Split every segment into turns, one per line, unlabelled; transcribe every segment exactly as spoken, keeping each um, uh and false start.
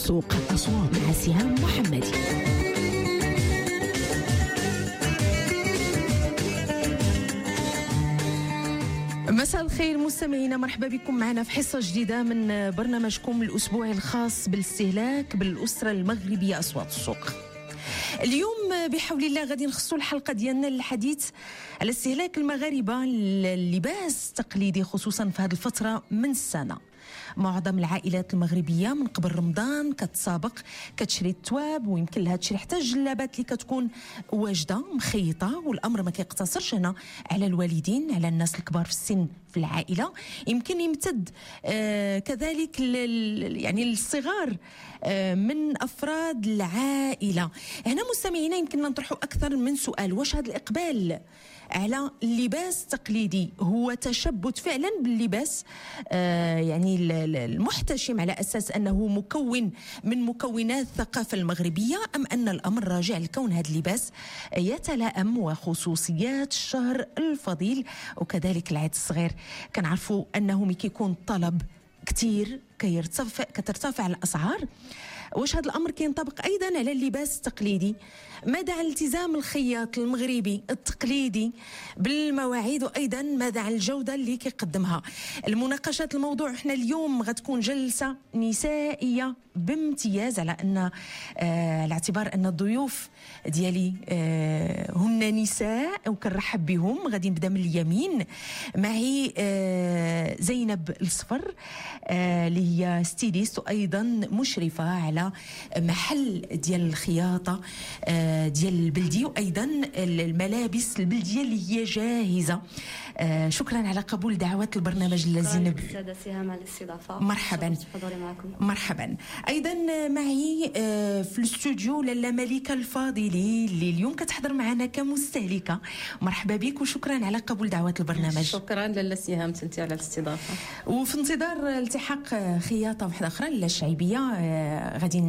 السوق مع سهام محمدي. مساء الخير مستمعينا، مرحبا بكم معنا في حصة جديدة من برنامجكم الأسبوعي الخاص بالاستهلاك بالأسرة المغربية أصوات السوق. اليوم بحول الله غادي نخصوا الحلقة ديالنا للحديث على استهلاك المغاربة اللباس التقليدي، خصوصا في هذه الفترة من السنة. معظم العائلات المغربيه من قبل رمضان كتسابق كتشري التواب، ويمكن لها تشري حتى الجلابات اللي كتكون واجده مخيطه. والامر ما كيقتصرش هنا على الوالدين، على الناس الكبار في السن في العائله، يمكن يمتد آه كذلك يعني الصغار آه من افراد العائله. هنا مستمعينا يمكن نطرحوا اكثر من سؤال: واش هذا الاقبال على اللباس التقليدي هو تشبث فعلا باللباس آه يعني المحتشم على أساس أنه مكون من مكونات الثقافة المغربية، أم أن الأمر راجع لكون هذا اللباس يتلائم وخصوصيات الشهر الفضيل وكذلك العيد الصغير؟ كنعرفوا أنه ملي كيكون طلب كتير كيرتفع كترتفع الأسعار. واش هذا الأمر كينطبق أيضا على اللباس التقليدي؟ ماذا عن التزام الخياط المغربي التقليدي بالمواعيد، وأيضا ماذا عن الجودة اللي كيقدمها؟ المناقشة الموضوع احنا اليوم غتكون جلسة نسائية بامتياز، على أن آه على اعتبار أن الضيوف ديالي آه هن نساء وكنرحب بهم. غادي نبدا من اليمين، معي آه زينب الصفر آه اللي هي ستيليست وأيضا مشرفة على محل ديال الخياطة آه ديال البلدي، وايضا الملابس البلديه اللي هي جاهزه. آه شكرا على قبول دعوات البرنامج اللذين
الساده سهام على الاستضافه.
مرحبا مرحبا. ايضا معي آه في الاستوديو لاله ملكه الفاضلي اللي اليوم كتحضر معنا كمستهلكه. مرحبا بك وشكرا على قبول دعوات البرنامج.
شكرا لاله سهام تنتي على الاستضافه.
وفي انتظار التحاق خياطه واحده اخرى لاله الشعيبيه، آه غادي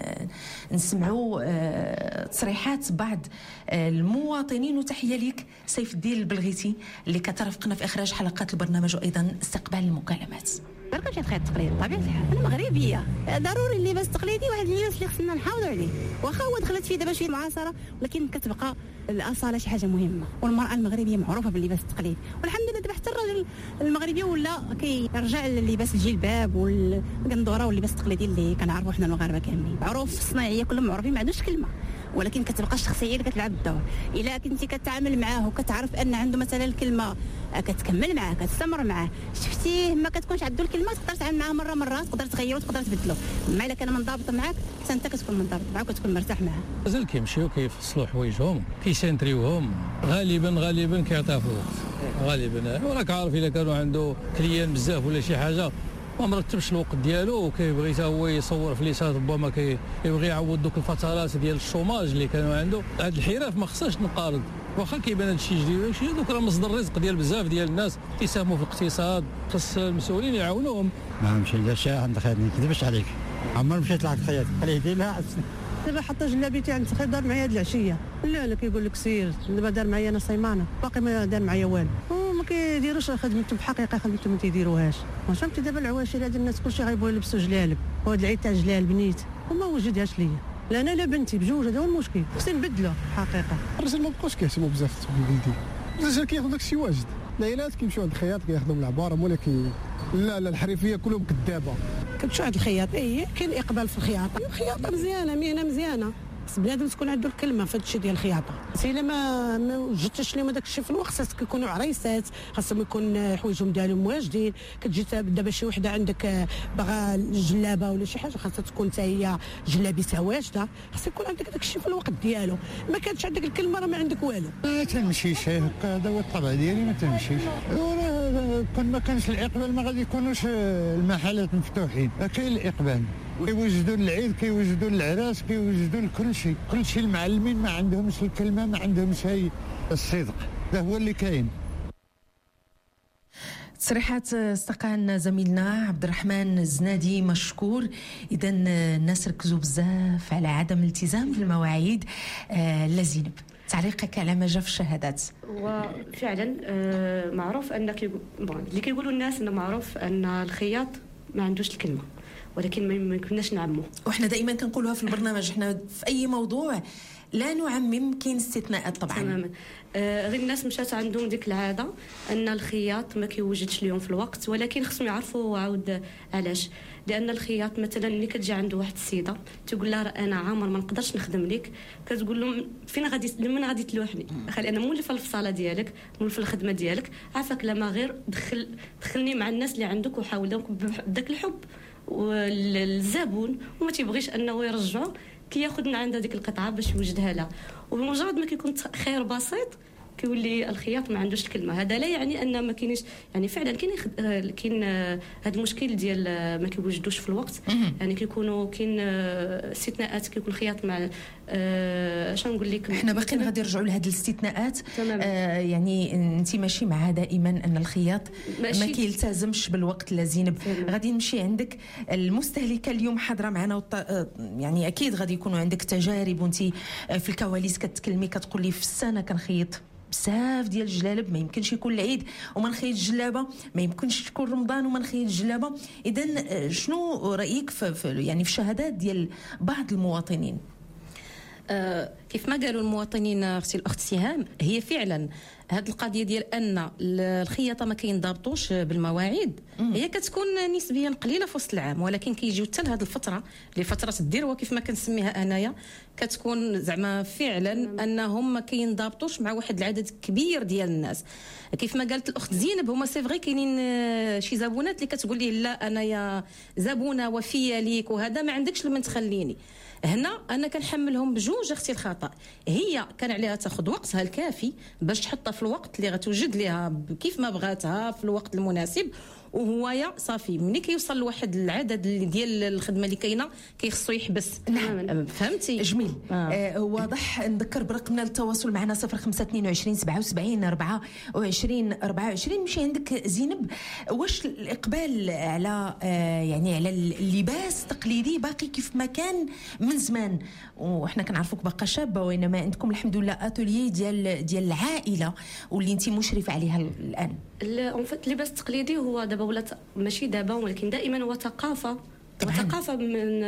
نسمعوا آه تصريحات بعض المواطنين. وتحيه لك سيف الدين البلغيتي اللي كترافقنا في اخراج حلقات البرنامج وايضا استقبال المكالمات.
ما كنتش الخيط التقليدي بطبيعه الحال، انا مغربيه، ضروري اللباس التقليدي واحد اللباس اللي خصنا نحافظوا عليه، واخا هو دخلت فيه دابا شويه معاصره، ولكن كتبقى الاصاله شي حاجه مهمه. والمراه المغربيه معروفه باللباس التقليدي، والحمد لله دابا حتى الراجل المغربي ولا كيرجع للباس الجلباب والقندوره واللباس التقليدي اللي كنعرفوا حنا المغاربه كاملين. معروف الصناعيه كلهم معروفين، ما عندوش كلمه، ولكن كتبقى الشخصيه اللي كتلعب الدور. الا كنتي كتعامل معاه وكتعرف ان عنده مثلا الكلمه كتكمل معاه كتستمر معاه، شفتيه ما كتكونش عنده الكلمه تقدر تعامل معاه مره مره، تقدر تغيره وتقدر تبدلو. اما الا كان منضبط معاك حتى انت كتكون منضبط معاه وكتكون مرتاح معاه.
مازال كيمشيو كيفصلوا حوايجهم كيسنتريوهم، غالبا غالبا كيعطيها في الوقت غالبا. وراك عارف الا كانوا عنده كليان بزاف ولا شي حاجه ما مرتبش الوقت ديالو وكيبغي حتى هو يصور فليسات، ربما كيبغي يعوض دوك الفترات ديال الشوماج اللي كانوا عنده. هاد الحراف ما خصهاش نقارض، واخا كيبان هادشي جديد ولكن دوك راه مصدر الرزق ديال بزاف ديال الناس كيساهموا في الاقتصاد. خص المسؤولين يعاونوهم.
ما مشي لا شي عند خير، ما نكذبش عليك، عمر مشيت لعند خياط خليه لها
دابا حتى جلابيتي عند خير دار معايا هاد العشيه. لا لا كيقول لك سير، دابا دار معايا انا صيمانه، باقي ما دار معايا والو، وما كيديروش خدمتهم بحقيقه، خدمتهم ما تيديروهاش. واش فهمتي دابا العواشر هاد الناس كلشي غايبغيو يلبسوا جلالب، وهاد العيد تاع جلال بنيت وما وجدهاش ليا، لا انا لا بنتي بجوج، هذا هو المشكل. خصني نبدلو حقيقه.
الرجال ما بقاوش كيهتموا بزاف بالبلدي، الرجال كياخذوا داكشي واجد. العائلات كيمشيو عند الخياط كياخذوا من العباره، ولكن لا لا الحرفيه كلهم كذابه.
كتمشي عند الخياط، اي كاين اقبال في الخياطه، الخياطه مزيانه، مهنه مزيانه، خص بنادم تكون عنده الكلمه في هادشي ديال الخياطه. الا ما ما وجدتش لهم هذاك الشيء في الوقت، خاصك يكونوا عريسات، خاصهم يكون حوايجهم ديالهم واجدين. كتجي دابا شي وحده عندك باغا جلابه ولا شي حاجه، خاصها تكون حتى هي جلابيتها واجده، خاص يكون عندك داك الشيء في الوقت ديالو. ما كانتش عندك الكلمه راه ما عندك والو.
ما تنمشيش هكا، هذا هو الطبع ديالي، ما تنمشيش. كون ما كانش الاقبال ما غادي يكونوش المحلات مفتوحين. كاين الاقبال، كيوجدوا للعيد، كيوجدوا للعراس، كيوجدوا لكل شيء. كل شيء المعلمين ما عندهمش الكلمه، ما عندهمش هي الصدق، هذا هو اللي كاين.
تصريحات استقال زميلنا عبد الرحمن الزنادي مشكور. اذا الناس ركزوا بزاف على عدم الالتزام بالمواعيد. آه لزينب، تعليقك على ما جاء في الشهادات؟
وفعلا آه معروف ان اللي كيقولوا الناس انه معروف ان الخياط ما عندوش الكلمه، ولكن ما يمكنناش نعممو.
وحنا دائما كنقولوها في البرنامج، حنا في اي موضوع لا نعمم، كاين استثناءات طبعا.
تماما. آه غير الناس مشات عندهم ديك العاده ان الخياط ما كيوجدش اليوم في الوقت، ولكن خصهم يعرفوا عاود علاش. لان الخياط مثلا ملي كتجي عنده واحد السيده تقول لها انا عامر ما نقدرش نخدم لك، كتقول لهم فين غادي لمن غادي تلوحني، خلي انا مولفه الفصاله ديالك، مولفه الخدمه ديالك، عافاك لما غير دخل دخلني مع الناس اللي عندك وحاول بداك الحب والزبون، وما تيبغيش انه يرجعوا كياخذ من عندها ديك القطعه باش يوجدها لها. وبمجرد ما كيكون خير بسيط كيولي الخياط ما عندوش الكلمه. هذا لا يعني ان ما كاينش، يعني فعلا كاين كاين هذا المشكل ديال ما كيوجدوش في الوقت، يعني كيكونوا كاين استثناءات، كيكون الخياط مع آه شنو نقول لك،
احنا باقيين غادي نرجعوا لهذه الاستثناءات. آه يعني انت ماشي معها دائما ان الخياط ما كيلتزمش بالوقت. لا زينب، غادي نمشي عندك المستهلكه اليوم حاضره معنا، يعني اكيد غادي يكونوا عندك تجارب وانت في الكواليس كتكلمي كتقول لي في السنه كنخيط بزاف ديال الجلالب، ما يمكنش يكون العيد وما نخيط جلابه، ما يمكنش تكون رمضان وما نخيط جلابه. اذا شنو رايك في, في يعني في الشهادات ديال بعض المواطنين؟
آه كيف ما قالوا المواطنين اختي الاخت سهام، هي فعلا هذه القضيه ديال ان الخياطه ما كينضبطوش بالمواعيد، هي كتكون نسبيا قليله في وسط العام، ولكن كيجيو حتى لهذه الفتره اللي فتره الذروه كيف ما كنسميها انايا، كتكون زعما فعلا انهم ما كينضبطوش مع واحد العدد كبير ديال الناس. كيف ما قالت الاخت زينب، هما سي فغي كاينين شي زبونات اللي كتقول لي لا انايا زبونه وفيه ليك وهذا ما عندكش لمن تخليني. هنا انا كنحملهم بجوج اختي الخطا، هي كان عليها تاخذ وقتها الكافي باش تحطها في الوقت اللي غتوجد ليها كيف ما بغاتها في الوقت المناسب، وهو صافي ملي كيوصل لواحد العدد ديال الخدمه اللي كاينه كيخصو يحبس.
نعم
فهمتي؟
جميل. آه. آه واضح. نذكر برقمنا للتواصل معنا صفر خمسة اثنين وعشرين سبعة وسبعين أربعة وعشرين أربعة وعشرين. مشي عندك زينب، واش الاقبال على آه يعني على اللباس التقليدي باقي كيف ما كان من زمان؟ وحنا كنعرفوك باقا شابه، وانما عندكم الحمد لله اتوليي ديال ديال العائله واللي انت مشرفه عليها الان.
اللباس التقليدي هو دابا ولات ماشي دابا، ولكن دائما هو ثقافه وثقافه من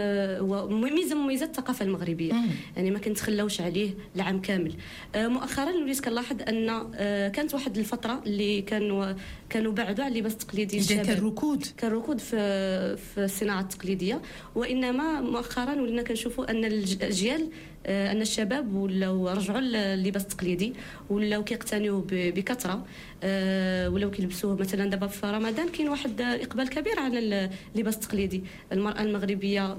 ميزه من مميزات الثقافه المغربيه. مم. يعني ما كنتخلاوش عليه العام كامل. مؤخرا وليت كنلاحظ ان كانت واحد الفتره اللي كانوا كانوا بعدوا على اللباس التقليدي الشباب،
كان ركود
كان ركود في في الصناعه التقليديه، وانما مؤخرا ولينا كنشوفوا ان الاجيال ان الشباب ولاو رجعوا لللباس التقليدي، ولاو كيقتنيوه بكثره، ولاو كيلبسوه. مثلا دابا في رمضان كاين واحد اقبال كبير على اللباس التقليدي. المراه المغربيه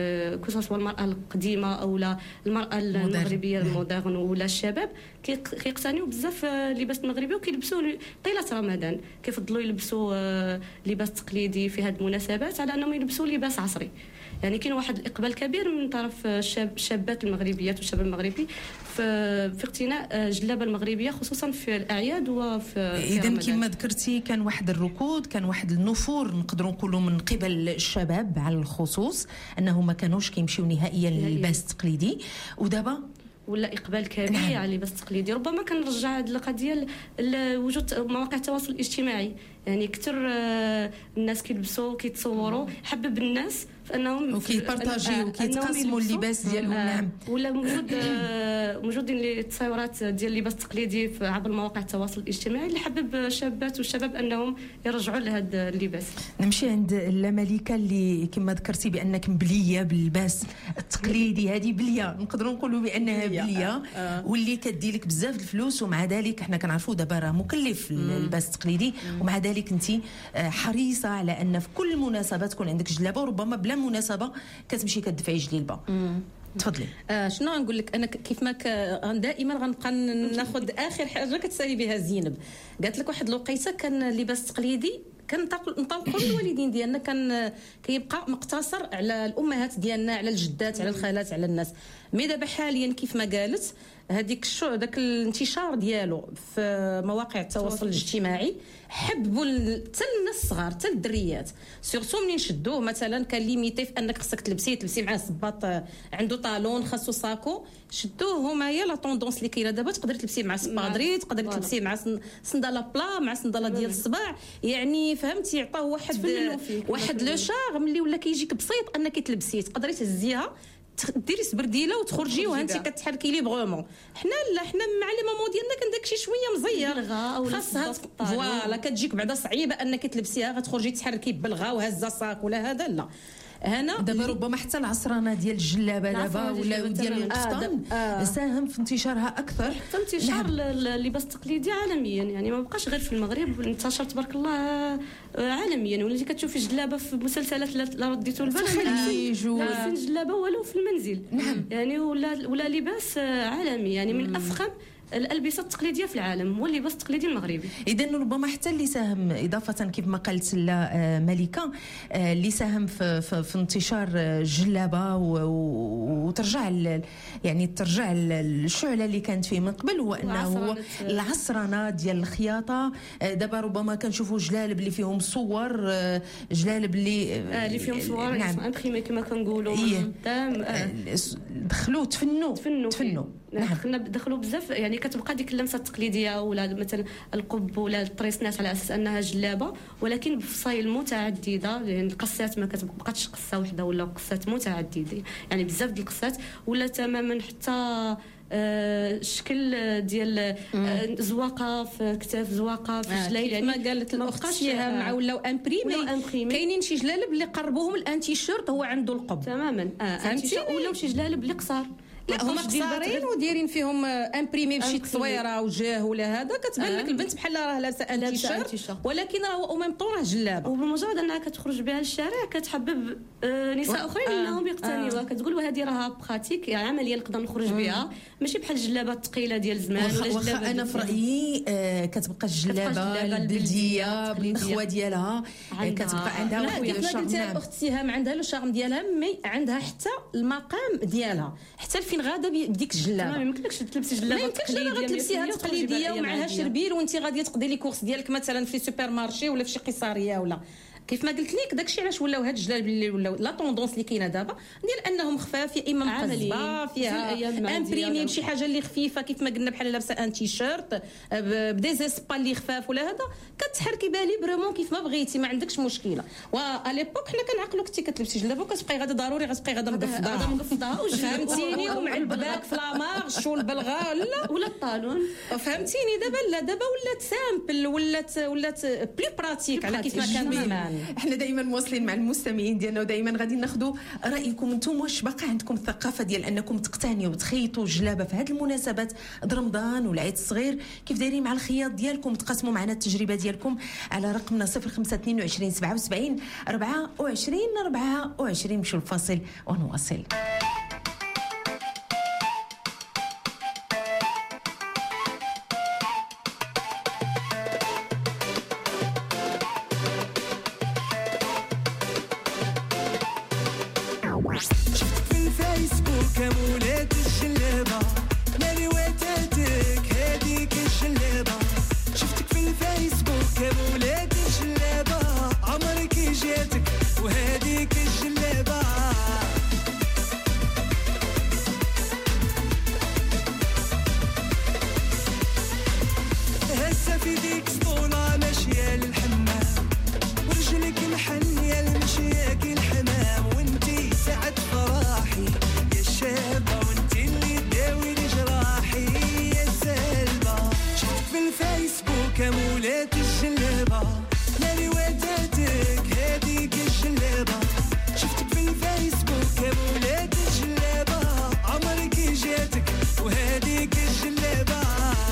كسوا المراه القديمه او لا المراه المغربيه المودرن ولا الشباب كيقتنيوا بزاف اللباس المغربي وكيلبسوه طيله رمضان. كيفضلوا يلبسوا لباس تقليدي في هذه المناسبات على انهم يلبسوا لباس عصري. يعني كاين واحد الاقبال كبير من طرف الشاب الشابات المغربيات والشباب المغربي في في اقتناء الجلابه المغربيه خصوصا في الاعياد وفي
اذا كما ذكرتي كان واحد الركود، كان واحد النفور نقدروا نقولوا من قبل الشباب على الخصوص انه ما كانوش كيمشيو نهائيا للباس التقليدي، ودابا
ولا اقبال كبير نعم. على اللباس التقليدي. ربما كنرجع هذه القضيه لوجود مواقع التواصل الاجتماعي، يعني كثر الناس كيلبسوا كيتصوروا، حبب الناس فانهم
وكيبارطاجيو وكيتقاسموا اللباس ديالهم. نعم.
ولا موجود موجودين لي التصاورات ديال اللباس التقليدي عبر مواقع التواصل الاجتماعي اللي حبب الشابات والشباب انهم يرجعوا لهذا اللباس.
نمشي عند الملكه اللي كما ذكرتي بانك مبليه باللباس التقليدي. هذه بليه نقدروا نقولوا بانها بليه واللي كدي لك بزاف الفلوس، ومع ذلك احنا كنعرفوا دابا راه مكلف اللباس التقليدي، ومع ذلك انت حريصه على ان في كل مناسبه تكون عندك جلابه، وربما بلا مناسبه كتمشي كتدفعي جليبه. تفضلي.
آه شنو غنقول لك، انا كيف ما ك... دائما غنبقى ناخذ اخر حاجه كتسالي بها زينب. قالت لك واحد الوقيته كان اللباس التقليدي كنطلقوا الوالدين ديالنا كان كيبقى مقتصر على الامهات ديالنا، على الجدات، على الخالات، على الناس. مي دابا حاليا كيف ما قالت هذيك الشو داك الانتشار ديالو في مواقع التواصل الاجتماعي حبوا حتى الناس الصغار حتى الدريات سورتو منين شدوه مثلا كان ليميتي في انك خصك تلبسي تلبسي معاه صباط عنده طالون خاصو ساكو شدوه هما هي لا طوندونس اللي كاينه دابا تقدر تلبسي مع سبادري تقدر تلبسي مع صنداله بلا مع صنداله ديال الصباع يعني فهمتي يعطوه واحد واحد لو شارم اللي ولا كيجيك بسيط انك تلبسيه تقدري تهزيها ديري سبرديله وتخرجي وانت كتحركي ليبرمون. حنا لا حنا مع لي مامون ديالنا كان داكشي شويه مزير خاصها فوالا كتجيك بعدا صعيبه انك تلبسيها غتخرجي تحركي بالغا وهزه صاك ولا هذا لا. هنا
دابا ربما حتى العصرانه ديال الجلابه دابا ولا ديال القفطان آه ساهم في انتشارها اكثر
حتى انتشار اللباس التقليدي عالميا يعني ما بقاش غير في المغرب انتشر تبارك الله عالميا. وليتي كتشوفي جلابه في مسلسلات لا رديتو البال
في الخليج
ولا جلابه ولو في المنزل
نعم.
يعني ولا ولا لباس عالمي يعني من افخم الالبسه التقليديه في العالم هو اللباس التقليدي المغربي.
اذا ربما حتى اللي ساهم اضافه كيف ما قالت لا ملكه اللي ساهم في, في, في انتشار الجلابه وترجع يعني ترجع الشعله اللي كانت فيه من قبل هو انه هو العصرنه ديال الخياطه. دابا ربما كنشوفوا جلالب اللي فيهم صور جلالب اللي
آه اللي فيهم صور نعم امبريمي كما كنقولوا قدام
دخلوا تفنوا
تفنوا,
تفنوا.
نعم دخلنا دخلوا بزاف يعني كتبقى ديك اللمسه التقليديه ولا مثلا القب ولا الطريسنات على اساس انها جلابه ولكن بفصايل متعدده يعني القصات ما كتبقاش قصه واحده ولا قصات متعدده يعني بزاف ديال القصات ولا تماما حتى الشكل آه ديال آه زواقه في كتاف زواقه في رجلين
يعني ما قالت الاخت فيها مع ولاو امبريمي كاينين شي جلالب اللي قربوهم الانتي شيرت هو عنده القب
تماما اه ولا شي جلالب اللي قصار
لا هما قصارين ودايرين فيهم امبريمي بشي تصويره وجاه ولا هذا كتبان لك البنت بحال راه لابسه انتي شيرت ولكن راه او ميم طون راه جلابه
وبمجرد انها كتخرج بها للشارع كتحبب نساء اخرين انهم يقتنيوها كتقول هذه راها براتيك يعني عمليه نقدر نخرج بها ماشي بحال الجلابه الثقيله ديال زمان
ولا جلابه انا في رايي كتبقى الجلابه البلديه بالنخوه ديالها كتبقى عندها واحد
الشارم. قلت الاخت سهام عندها لو شارم ديالها مي عندها حتى المقام ديالها حتى فين غاده بديك الجلابه
ما يمكنلكش تلبسي جلابه
ما يمكنش انا غتلبسيها تقليديه ومعها شربير وانت غاديه تقضي لي كورس ديالك مثلا في سوبر مارشي ولا في شي قصاريه ولا كيف ما قلت لك داكشي علاش ولاو هاد الجلاب اللي ولاو لا طوندونس اللي كاينه دابا ديال انهم خفاف يا اما مقزبه فيها امبريمي بشي حاجه اللي خفيفه كيف ما قلنا بحال لابسه ان تي شيرت بدي سبا اللي خفاف ولا هذا كتحركي بها ليبرمون كيف ما بغيتي ما عندكش مشكله. وا ليبوك حنا كنعقلوا كنتي كتلبسي جلابه وكتبقاي غادا ضروري غتبقاي غادا مقفضه
غادا مقفضه
فهمتيني ومعباك في لامارش والبلغه لا
ولا الطالون
فهمتيني. دابا لا دابا ولات سامبل ولات ولات بلي براتيك على كيف ما كان زمان.
احنا دائما مواصلين مع المستمعين ديالنا ودائما غادي ناخذوا رايكم انتم واش باقي عندكم الثقافه ديال انكم تقتنيوا وتخيطوا الجلابه في هذه المناسبات د رمضان والعيد الصغير كيف دايرين مع الخياط ديالكم تقاسموا معنا التجربه ديالكم على رقمنا صفر خمسة اثنين وعشرين سبعة وسبعين أربعة وعشرين أربعة وعشرين. مشوا الفاصل ونواصل.
كمولات الجلابة مالي واتاتك هاديك الجلابة شفتك في الفيسبوك كمولات الجلابة عمرك جاتك وهاديك الجلابة هسه في ديك سطولة ماشية للحمام ورجلك محنية المشياك الحمام وانتي سعد فراحي شابة وانتي اللي تداوي لي جراحي يا سلبة شفتك في الفيسبوك مولات الجلابة مالي وداتك هاديك الجلابة شفتك في الفيسبوك مولات الجلابة عمرك جاتك وهاديك الجلابة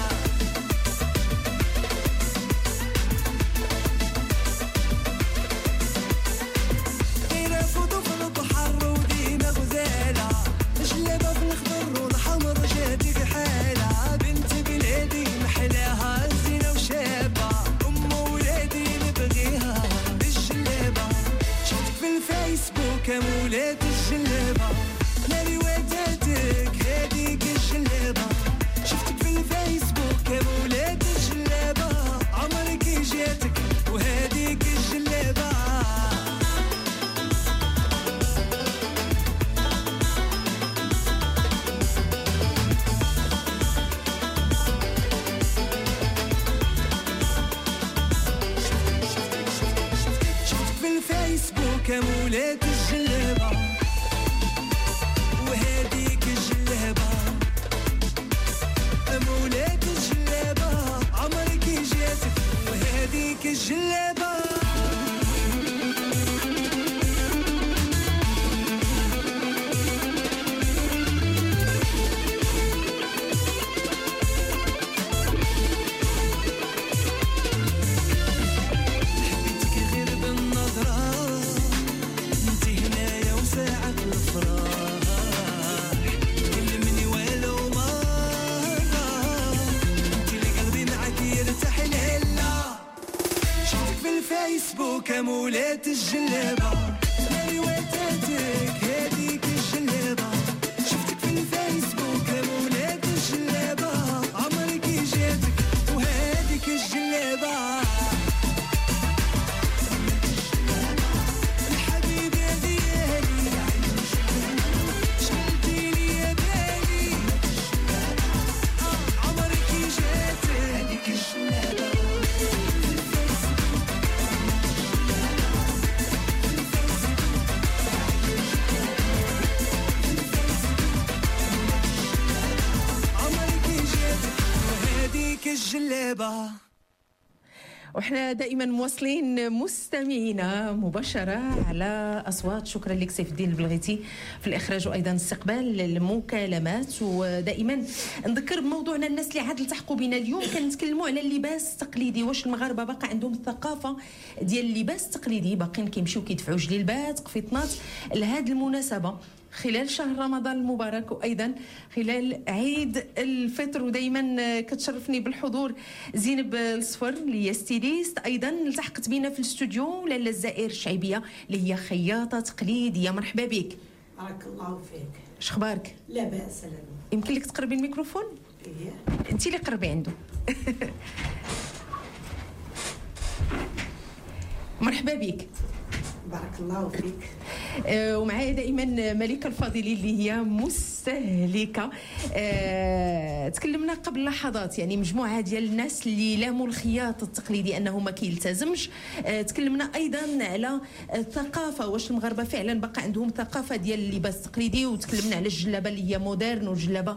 غير فوضو في البحر ودينا غزالة جلابة في الخضر والحمر جاتك حالة بنت بلادي محلاها زينة وشابة أم ولادي نبغيها بالجلابة شفتك في الفيسبوك مولات الجلابة مالي وداتك الفيسبوك مولات الجلابة وهاديك الجلابة مولات الجلابة عمرك جاتك وهاديك الجلابة فيسبوك مولات الجلابة مالي واتاتك هاديك الجلابة شفتك في الفيسبوك مولات الجلابة عمرك جاتك وهاديك الجلابة الحبيب يا ديالي شغلتي لي يا بالي عمرك جاتك هاديك الجلابة الجلابة.
وإحنا دائما مواصلين مستمعينا مباشرة على أصوات. شكرا لك سيف الدين البلغيتي في الإخراج وأيضا استقبال المكالمات. ودائما نذكر بموضوعنا الناس اللي عاد التحقوا بنا اليوم كنتكلموا على اللباس التقليدي. واش المغاربة باقي عندهم الثقافة ديال اللباس التقليدي؟ باقيين كيمشيو كيدفعوا جليلبات قفيطنات لهذه المناسبة خلال شهر رمضان المبارك وايضا خلال عيد الفطر. ودائما كتشرفني بالحضور زينب الصفر اللي هي ستيليست. ايضا التحقت بينا في الاستوديو لاله الزائر الشعيبيه اللي هي خياطه تقليديه. مرحبا بك.
بارك الله فيك.
اش اخبارك؟
لا باس. لا
يمكن لك تقربي الميكروفون؟
ايه
انت اللي قربي عنده. مرحبا بك.
بارك الله فيك.
آه ومعايا دائما ملكه الفاضلي اللي هي مستهلكه. آه تكلمنا قبل لحظات يعني مجموعه ديال الناس اللي لاموا الخياط التقليدي انه ما كيلتزمش. آه تكلمنا ايضا على الثقافه، واش المغاربه فعلا باقي عندهم ثقافه ديال اللباس التقليدي. وتكلمنا على الجلابه اللي هي مودرن والجلابه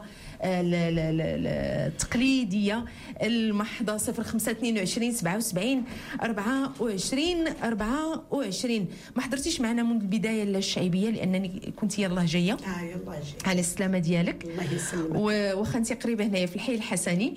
التقليديه المحضه. صفر خمسة اثنين وعشرين سبعة وسبعين أربعة وعشرين أربعة وعشرين. ما حضرتيش معنا من البدايه الشعيبيه لانني كنت يلاه جايه.
اه يلاه جايه.
على السلامه ديالك.
الله يسلمك.
واخا انت قريبه هنايا في الحي الحسني.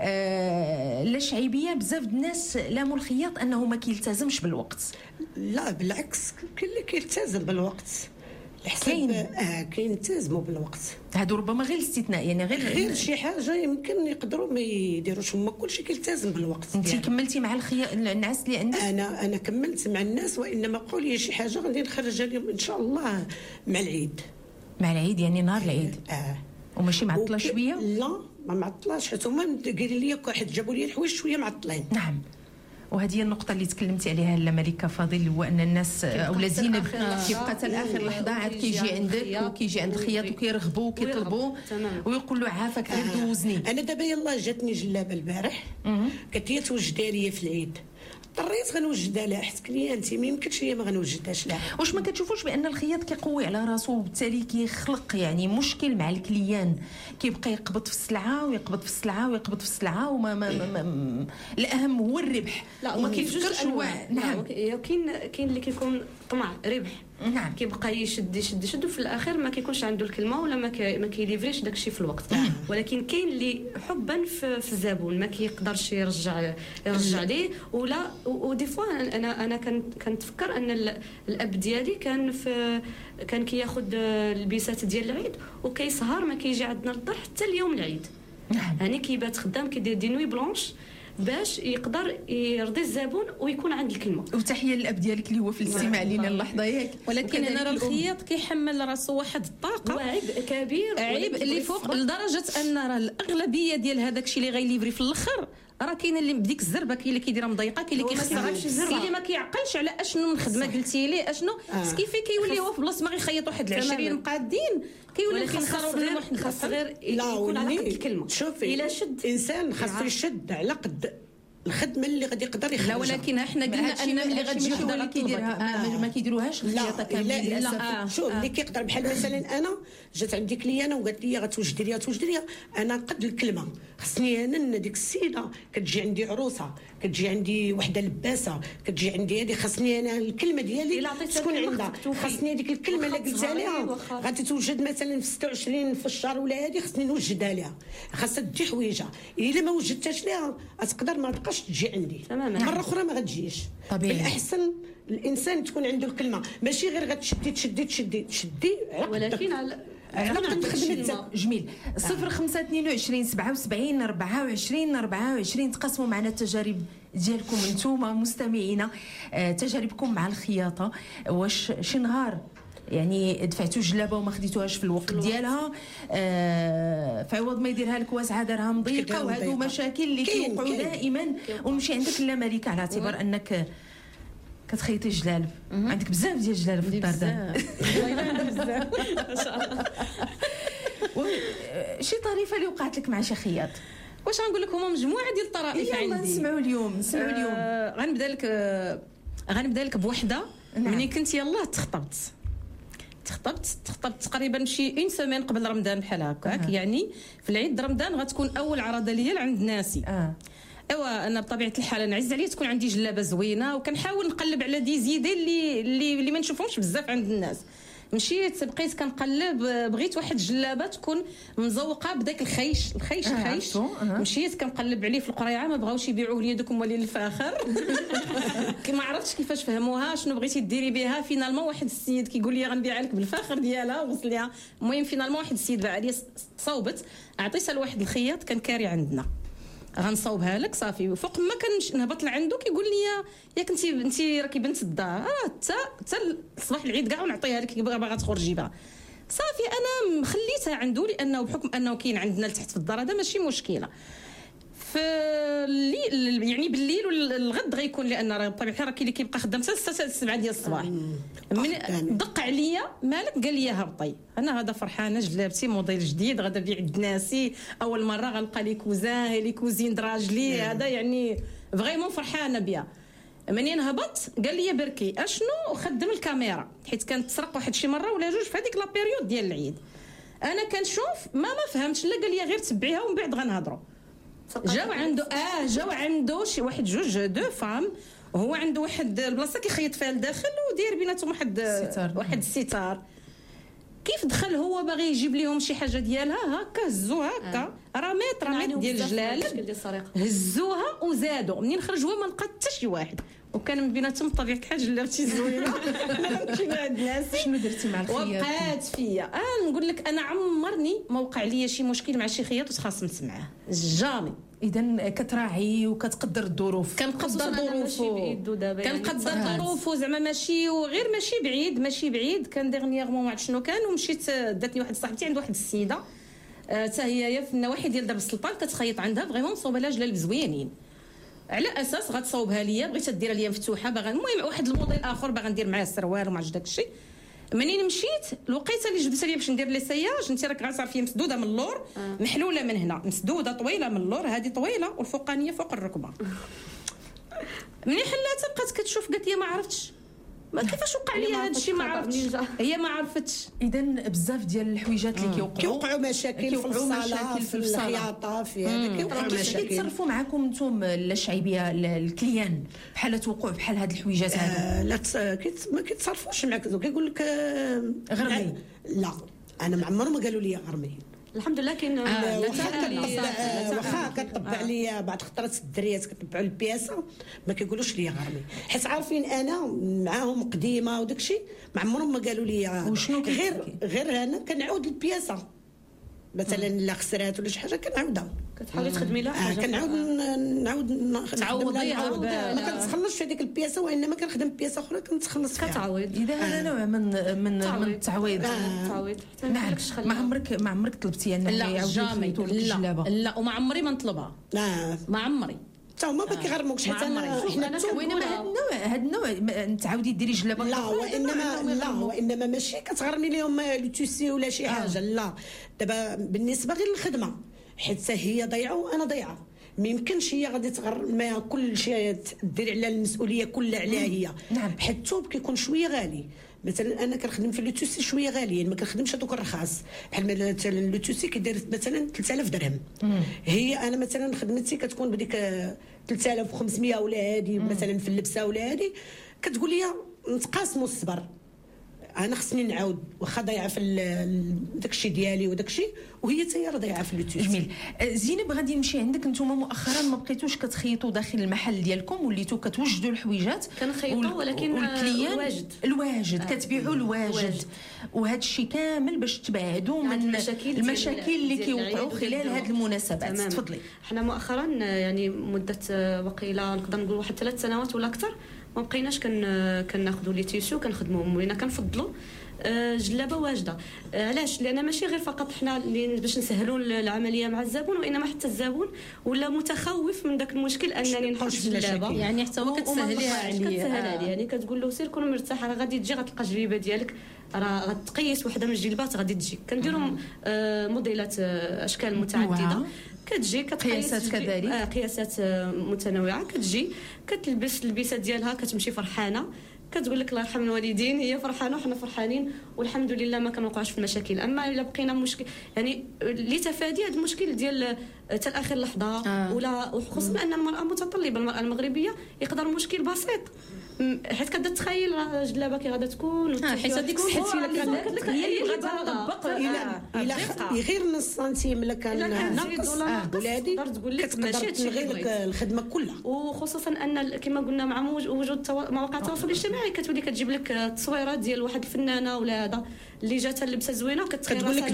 آه لا شعيبيه بزاف الناس لاموا الخياط انه ما كيلتزمش بالوقت.
لا بالعكس كاين اللي كيلتزم بالوقت.
كاين
اه كاين يلتزموا بالوقت.
هادو ربما غير الاستثناء يعني غير
غير شي حاجه يمكن يقدروا ما يديروش. هما كلشي كيلتزم بالوقت.
انت يعني كملتي مع الخياط الناس اللي عندك؟
انا انا كملت مع الناس، وانما قولي شي حاجه غادي نخرجها اليوم ان شاء الله مع العيد.
مع العيد يعني نهار العيد.
اه
وماشي معطله
وك...
شويه؟
لا ما معطلاش، حيت هما قالوا لي واحد جابوا لي الحوايج شويه معطلين.
نعم. وهذه النقطة اللي تكلمتي عليها الملكة فاضل، هو أن الناس أو زينب كيبقى حتى لآخر لحظة عاد كيجي عندك وكيجي عند الخياط وكيرغبوا وكيطلبوا ويقول له عافاك غير دوزني.
أنا دابا يلاه جاتني جلابة البارح قالت لي توجدها لي في العيد، اضطريت غنوجدها لها حيت كليانتي ما يمكنش هي ما غنوجدهاش لها.
واش ما كتشوفوش بان الخياط كيقوي على راسو وبالتالي كيخلق يعني مشكل مع الكليان؟ كيبقى يقبض في السلعه ويقبض في السلعه ويقبض في السلعه وما ما ما ما الاهم هو الربح.
لا
وما كيفكرش هو.
نعم كاين كاين اللي كيكون طمع ربح.
نعم.
كيبقى يشد يشد يشد وفي الاخر ما كيكونش عنده الكلمه ولا ما كي ما كيليفريش داكشي في الوقت. نعم. ولكن كاين اللي حبا في, في الزبون ما كيقدرش يرجع يرجع ليه. ولا ودي فوا انا انا كنتفكر ان الاب ديالي كان في كان كياخذ البيسات ديال العيد وكيسهر ما كيجي عندنا للدار حتى اليوم العيد.
نعم.
يعني كيبات خدام كيدير دي نوي بلونش باش يقدر يرضي الزبون ويكون عند الكلمه.
وتحيه للاب ديالك اللي هو في الاستماع لينا اللحظه ياك.
ولكن انا راه الخياط كيحمل راسو واحد الطاقه
وعيب كبير
عيب اللي فوق لدرجه ان راه الاغلبيه ديال هذاك الشيء اللي غيليفري في الاخر راه كاين اللي بديك الزربه، كاين اللي كيديرها مضيقه، كاين اللي كيخسرها، كاين اللي ما كيعقلش على اشنو من خدمه قلتي ليه اشنو آه. كيفي كيولي هو في بلاصه ما غيخيط واحد عشرين مقادين كيولي خسروا من واحد
الخسر غير يكون على قد الكلمه.
شوفي
الا شد
انسان خاصو يشد على قد الخدمه اللي غادي يقدر يخرجها.
لا ولكن احنا قلنا ان اللي غتجي
هو اللي كيديرها ما كيديروهاش الخياطه كامله
لا شوف اللي كيقدر بحال مثلا انا جات عندي كليانه وقالت لي غتوجدي لي غتوجدي لي انا قد الكلمه خصني انا ديك السيده كتجي عندي عروسه كتجي عندي وحده لباسه كتجي عندي هذه خصني انا الكلمه ديالي تكون عندها خصني هذيك الكلمه اللي قلتها لها غادي توجد مثلا في ستة وعشرين في الشهر ولا هذه خصني نوجدها لها خاصها تجي حويجه الا ما وجدتهاش لها تقدر ما تبقاش تجي عندي مره اخرى ما غتجيش. بالاحسن الانسان تكون عنده الكلمه ماشي غير غتشدي تشدي تشدي تشدي
ولكن على
علاقة خدمة جميل. صفر خمسة اثنين وعشرين سبعة وسبعين أربعة وعشرين أربعة وعشرين تقسموا معنا التجارب ديالكم انتوما مستمعينا، آه تجاربكم مع الخياطة. واش شي نهار يعني دفعتوا جلابه وما خديتوهاش في الوقت ديالها، آه فعوض ما يديرها لك واسعه دارها مضيقه، وهذو مشاكل اللي كيوقعوا دائما. ونمشي عندك لا ملكه على اعتبار انك كتخيطي جلالب، عندك بزاف ديال الجلالب في الدار دابا.
والله عندي بزاف ما شاء الله.
شي طريفه اللي وقعت لك مع شي خياط؟
واش غنقول لك هما مجموعه ديال الطرائف عندي.
يلا نسمعوا اليوم نسمعوا اليوم.
آه غنبدا لك آه غنبدا لك بوحده. نعم. ملي كنت يلاه تخطبت تخطبت تخطبت تقريبا شي اون سيمين قبل رمضان بحال هكاك. آه. يعني في العيد رمضان غتكون اول عرضه ليا عند ناسي. اه ايوا انا بطبيعه الحال نعز عليا تكون عندي جلابه زوينه، وكنحاول نقلب على دي زيدي اللي اللي, اللي ما نشوفهمش بزاف عند الناس. مشيت بقيت كنقلب بغيت واحد الجلابه تكون مزوقه بداك الخيش الخيش
آه
الخيش. آه. مشيت كنقلب عليه في القريعه ما بغاوش يبيعوا لي دوك هما اللي الفاخر. ما عرفتش كيفاش فهموها شنو بغيتي ديري بها. فينالمون واحد السيد كيقول لي غنبيع لك بالفاخر ديالها وصل ليها. المهم فينالمون واحد السيد باع لي صوبت عطيتها لواحد الخياط كان كاري عندنا غنصاوبها لك صافي. فوق ما كنهبط لعندو كيقول لي ياك انت انت راكي بنت الدار اه حتى حتى الصباح العيد كاع ونعطيها لك باغا تخرجي بها صافي. انا خليتها عنده لانه بحكم انه كاين عندنا لتحت في الدار هذا ماشي مشكله. في الليل يعني بالليل والغد غيكون لان راه بطبيعه الحال راه كاين اللي كيبقى خدام حتى الساعه سبعة ديال الصباح. من دق عليا مالك قال لي هبطي. انا غادا فرحانه جلابتي موديل جديد غادا بيع عند ناسي اول مره غنلقى لي كوزان لي كوزين دراجلي هذا يعني فريمون فرحانه بيا. منين هبط قال لي بركي اشنو خدم الكاميرا حيت كانت تسرق واحد شي مره ولا جوج في هذيك لا بيريود ديال العيد. انا كنشوف ما ما فهمتش لا قال لي غير تبعيها ومن بعد غنهضروا. جاو عنده اه جاو عنده شي واحد جوج دو فام وهو عنده واحد البلاصه كيخيط فيها لداخل وداير بيناتهم واحد الستار. واحد الستار. كيف دخل هو باغي يجيب لهم شي حاجه ديالها هكا هزوها هكا رميت رميت ديال الجلالب هزوها وزادوا. منين خرج هو ما لقى حتى شي واحد وكان من بيناتهم بطبيعه الحال جلابتي زوينه. كاين عند الناس.
شنو درتي مع الخياط؟
وقعت فيا اه نقول لك انا عمرني ما وقع لي شي مشكل مع شي خياط وتخاصمت معاه جامي.
اذا كتراعي وكتقدر الظروف.
كنقدر ظروفه كنقدر ظروفه زعما ماشي وغير ماشي بعيد ماشي بعيد. كان ديرنييرمون ما عرفت شنو كان ومشيت داتني واحد صاحبتي عند واحد السيده حتى آه هي في النواحي ديال دار السلطان كتخيط عندها فريمون صوبه لها جلالب زوينين على اساس غتصاوبها ليا بغيت ديرها ليا مفتوحه باغا المهم واحد الموديل اخر باغا ندير معاه السروال وما عرفتش داك الشيء. منين مشيت الوقيته اللي جبت لي باش ندير لي سياج انت راك غاصار فيها مسدوده من اللور آه. محلوله من هنا مسدوده طويله من اللور هذه طويله والفوقانيه فوق الركبه. منين حلاتها بقات كتشوف قالت لي ما عرفتش ما كيفاش وقع لي هذا الشيء ما عرفتش هي ما عرفتش.
اذا بزاف ديال الحويجات اللي كيوقعوا
كيوقعوا مشاكل في الصاله في الخياطه في هذا كيوقعوا مشاكل.
كيتصرفوا معكم نتوما الشعيبيه الكليان بحال توقع بحال هاد الحويجات هادو؟
آه لا ما كيتصرفوش معك كيقول لك آه
غرمي.
لا انا ما عمرهم ما قالوا لي غرمي
الحمد لله. كاين
واخا كتطبع ليا بعض خطرات الدريات كتطبعوا البياسه ما كيقولوش لي غرمي حيت عارفين انا معاهم قديمه وداك الشيء ما عمرهم ما قالوا لي. وشنو غير غير انا كنعاود البياسه مثلا لا خسرات ولا شي حاجه كنعاودها
كتحاولي تخدمي لها حاجه
كنعاود نعاود
تعوضيها
ما كنتخلصش في هذيك البياسه وانما كنخدم بياسه اخرى كنتخلص فيها
كتعوض.
اذا هذا نوع من من من التعويض.
التعويض
نعم. ما عمرك ما عمرك طلبتي انه يعاودوا يخيطوا لك الجلابه؟
لا وما عمري ما نطلبها.
لا
ما عمري
حتى هما ما كيغرموكش حتى انا
حنا وانما هذا النوع هذا النوع تعاودي ديري جلابه
لا وانما لا وانما ماشي كتغرمي لهم لو توسي ولا شي حاجه. لا دابا بالنسبه غير للخدمه حيت هي ضيعه وانا ضيعه ما يمكنش هي غادي تغر ما كل شيء دير على المسؤوليه كلها عليها هي.
نعم.
حيت الثوب كيكون شويه غالي. مثلا انا كنخدم في لو توسي شويه غالي، يعني ما كنخدمش هذوك الرخاص بحال مثلا لو توسي كيدير مثلا ثلاثة آلاف درهم. مم. هي انا مثلا خدمتي كتكون بديك ثلاثة آلاف وخمسمية ولا هذه مثلا في اللبسه ولا هذه، كتقول لي نتقاسموا الصبر. انا خصني نعاود واخا ضايعه في داك الشيء ديالي وداك الشيء، وهي حتى هي راه ضايعه في لوتوس.
جميل. زينب غادي نمشي عندك. نتوما مؤخرا ما بقيتوش كتخيطوا داخل المحل ديالكم، وليتوا كتوجدوا الحويجات
كنخيطوا ولكن
الواجد الواجد آه. كتبيعوا الواجد، وهذا الشيء كامل باش تبعدوا من المشاكل, المشاكل اللي كيوقعوا خلال هذه المناسبات. تفضلي.
حنا مؤخرا يعني مده وقيله نقدر نقول واحد ثلاث سنوات ولا اكثر ما بقيناش كن كناخذوا لي تيشو كنخدموهم، ولينا كنفضلوا جلابه واجده. علاش؟ لان ماشي غير فقط حنا باش نسهلوا العمليه مع الزبون، وانما حتى الزبون ولا متخوف من ذاك المشكل انني نحط جلابه،
يعني حتى هو كتسهليها عليه.
كتسهل عليه، يعني كتقول له سير كون مرتاح، راه غادي تجي غتلقى الجليبه ديالك راه غتقيس وحده من الجلبات غادي تجي. كنديروا موديلات اشكال متعدده كتجي
قياسات كذلك
آه قياسات متنوعه، كتجي كتلبس البسه ديالها كتمشي فرحانه، كتقول لك الله يرحم الوالدين، هي فرحانه وحنا فرحانين والحمد لله ما كنوقعش في المشاكل. اما الا بقينا مشكل يعني لتفادي هذا المشكل ديال حتى اخر لحظه آه. ولا وخصوصا ان المراه متطلبه، المراه المغربيه يقدر مشكل بسيط حيت كتبدا تخيل راه جلابه كي غادا تكون
حيت هذيك الحسيه
لك هي اللي غادا تطبق
الى الى غير نص سنتيم الا كان ناقص ولا هذه
تقول لك
ماشي تلغي لك الخدمه كلها.
وخصوصا ان كما قلنا مع وجود مواقع التواصل الاجتماعي كتولي كتجيب لك التصويرات ديال واحد الفنانه ولا هذا اللي جاتها اللبسه زوينه وكتخيل
راسها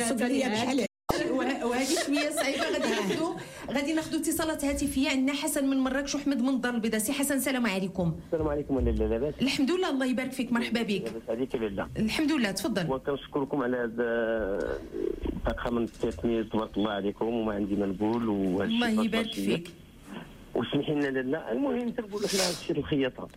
جاتها
وهذه شويه صعيبه. غادي ناخذوا غادي ناخذوا اتصالات هاتفيه. عندنا حسن من مراكش وحمد من الدار البيضاء. سي حسن السلام عليكم.
السلام عليكم. ولا لا لاباس؟
الحمد لله الله يبارك فيك. مرحبا بك.
لاباس عليك لاله؟
الحمد لله تفضل.
وكنشكركم على هذا الطاقه من التثمير، تبارك الله عليكم وما عندي ما نقول. وهذا
الله يبارك فيك.
وسمحي لنا لاله، المهم تنقولوا حنا هادشي الخياطه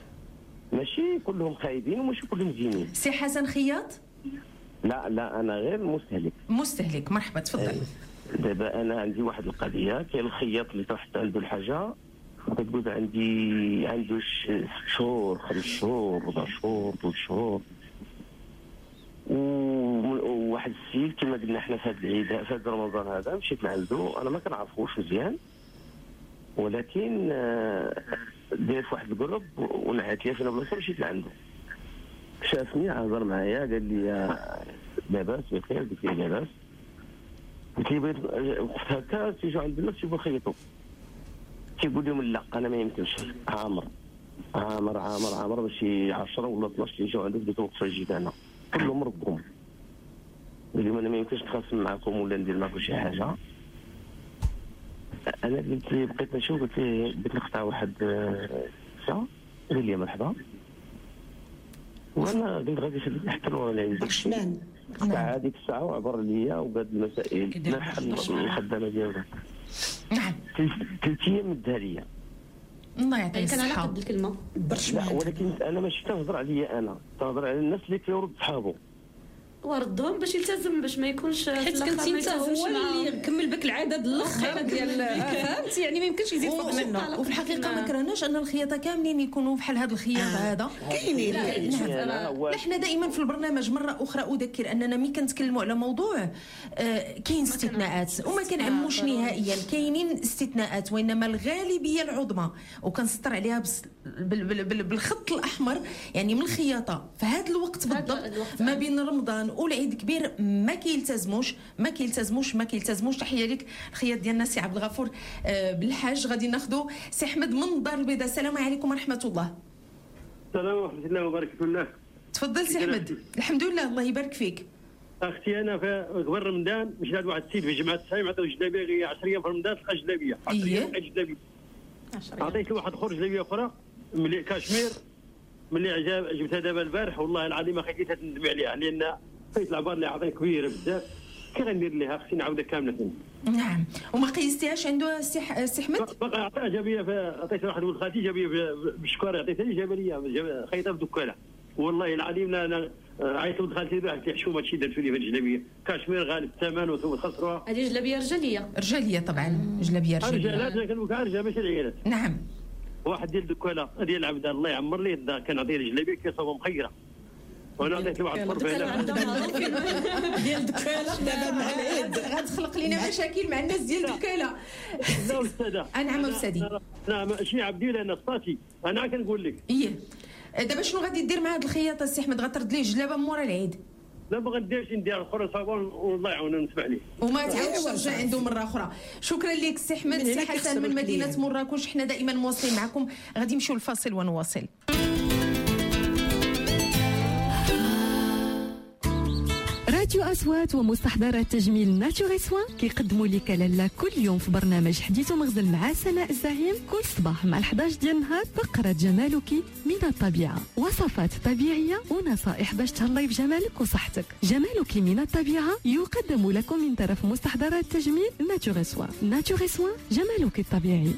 ماشي كلهم خايبين وماشي كلهم زينين.
سي حسن خياط؟
لا لا انا غير مستهلك.
مستهلك مرحبا تفضل.
دابا انا عندي واحد القضيه، كاين الخياط اللي طرحت عنده الحاجه كتقول عندي عنده ست شهور خمس شهور ربع شهور ثلاث شهور، وواحد السيد كما قلنا حنا في هذا العيد في هذا رمضان هذا مشيت لعنده، انا ما كنعرفوش مزيان ولكن داير في واحد الجروب ونعت لي في البلاصه مشيت لعنده، شافني هضر معايا قال لي لاباس بخير؟ قلت له لاباس. قلت لي بغيت وقت هكا تيجوا عند الناس تيبغوا يخيطوا، تيقول لهم لا انا ما يمكنش، عامر عامر عامر عامر باش شي عشرة ولا اثناش تيجوا عندك ديك الوقت جيت انا كلهم ربهم، قال لهم انا ما يمكنش نتخاصم معكم ولا ندير معكم شي حاجه. انا قلت لي بقيت نشوف، قلت لي بغيت نقطع واحد ساعه، قال لي مرحبا، وانا قلت غادي نشد حتى ولا يزيد ساعه هذيك الساعه وعبر ليا وقاد المسائل نحل الخدامه ديالو.
نعم
ثلاث ايام مدها ليا
الله يعطيك
الصحه. كان على قد الكلمه
لا، ولكن انا ماشي تنهضر عليا انا، تنهضر على الناس اللي كيورد صحابو
وردهم باش يلتزم باش ما يكونش
حيت كنت انت هو اللي كمل بك العدد الاخر ديال فهمت، يعني ما يمكنش يزيد فوق منه.
وفي الحقيقه ما كرهناش ان الخياطه كاملين يكونوا بحال هذا الخياط هذا
كاينين.
نحن دائما في البرنامج مره اخرى اذكر اننا ملي كنتكلموا على موضوع كاين استثناءات وما كنعموش نهائيا، كاينين استثناءات وانما الغالبيه العظمى وكنسطر عليها بالخط الاحمر يعني من الخياطه في هذا الوقت بالضبط ما بين رمضان والعيد كبير ما كيلتزموش ما كيلتزموش ما كيلتزموش. تحيه لك الخياط ديالنا سي عبد الغفور بالحاج. غادي ناخذوا سي احمد من الدار البيضاء. السلام عليكم ورحمه الله.
السلام ورحمه الله وبركاته. الله
تفضل سي احمد. الحمد لله الله يبارك فيك.
اختي انا في قبل رمضان مشيت لعند واحد السيد في جمعه التسعين عطاو جلابيه غير عشرة ايام في رمضان تلقى جلابيه عشرة ايام جلابيه، عطيت له واحد اخر جلابيه اخرى ملي كاشمير ملي عجب جبتها دابا البارح والله العظيم ما خليتها تندم عليها لان فايت العبار اللي عطيه كبيره بزاف، كي غندير ليها خصني نعاودها كامله.
نعم وما قيستيهاش عنده سي سي احمد؟
باقي عطيها جابيه عطيت واحد ولد خالتي جابيه بالشكاره عطيتها لي جابها لي خيطها في دكانه والله العظيم لا عيطوا دخلت بها حتى حشومه شي درتوا لي في الجلابيه كاشمير غالب الثمن وخسروها.
هذه جلابيه رجاليه
رجاليه طبعا جلابيه رجاليه.
رجالات كنقول رجال ماشي العيالات.
نعم.
واحد ديال الدكاله ديال العبد الله يعمر ليه الدار كان عطيه الجلابيه كيصاوب مخيره وانا عطيت له واحد الطربه هنا
ديال الدكاله دابا مع العيد غتخلق لنا مشاكل مع الناس ديال الدكاله.
لا استاذه
نعم استاذي.
لا ماشي عبدي لان صاتي انا كنقول لك.
ايه دابا شنو غادي دير مع هذا الخياط السي احمد؟ غترد ليه الجلابه مورا العيد؟
لا ما غنديرش ندير اخرى صابون والله يعاونه نسمع ليه
وما تعاودش ترجع عنده مره اخرى. شكرا لك سي احمد. سي حسن من مدينه مراكش، حنا دائما مواصلين معكم. غادي نمشيو للفاصل ونواصل.
راديو أصوات ومستحضرات تجميل ناتوري سوان كيقدموا لك لاله كل يوم في برنامج حديث ومغزل مع سناء الزعيم كل صباح مع الحداش ديال النهار فقرة جمالك من الطبيعة، وصفات طبيعية ونصائح باش تهلاي بجمالك وصحتك. جمالك من الطبيعة يقدم لكم من طرف مستحضرات تجميل ناتوري سوان. ناتوري سوان جمالك الطبيعي.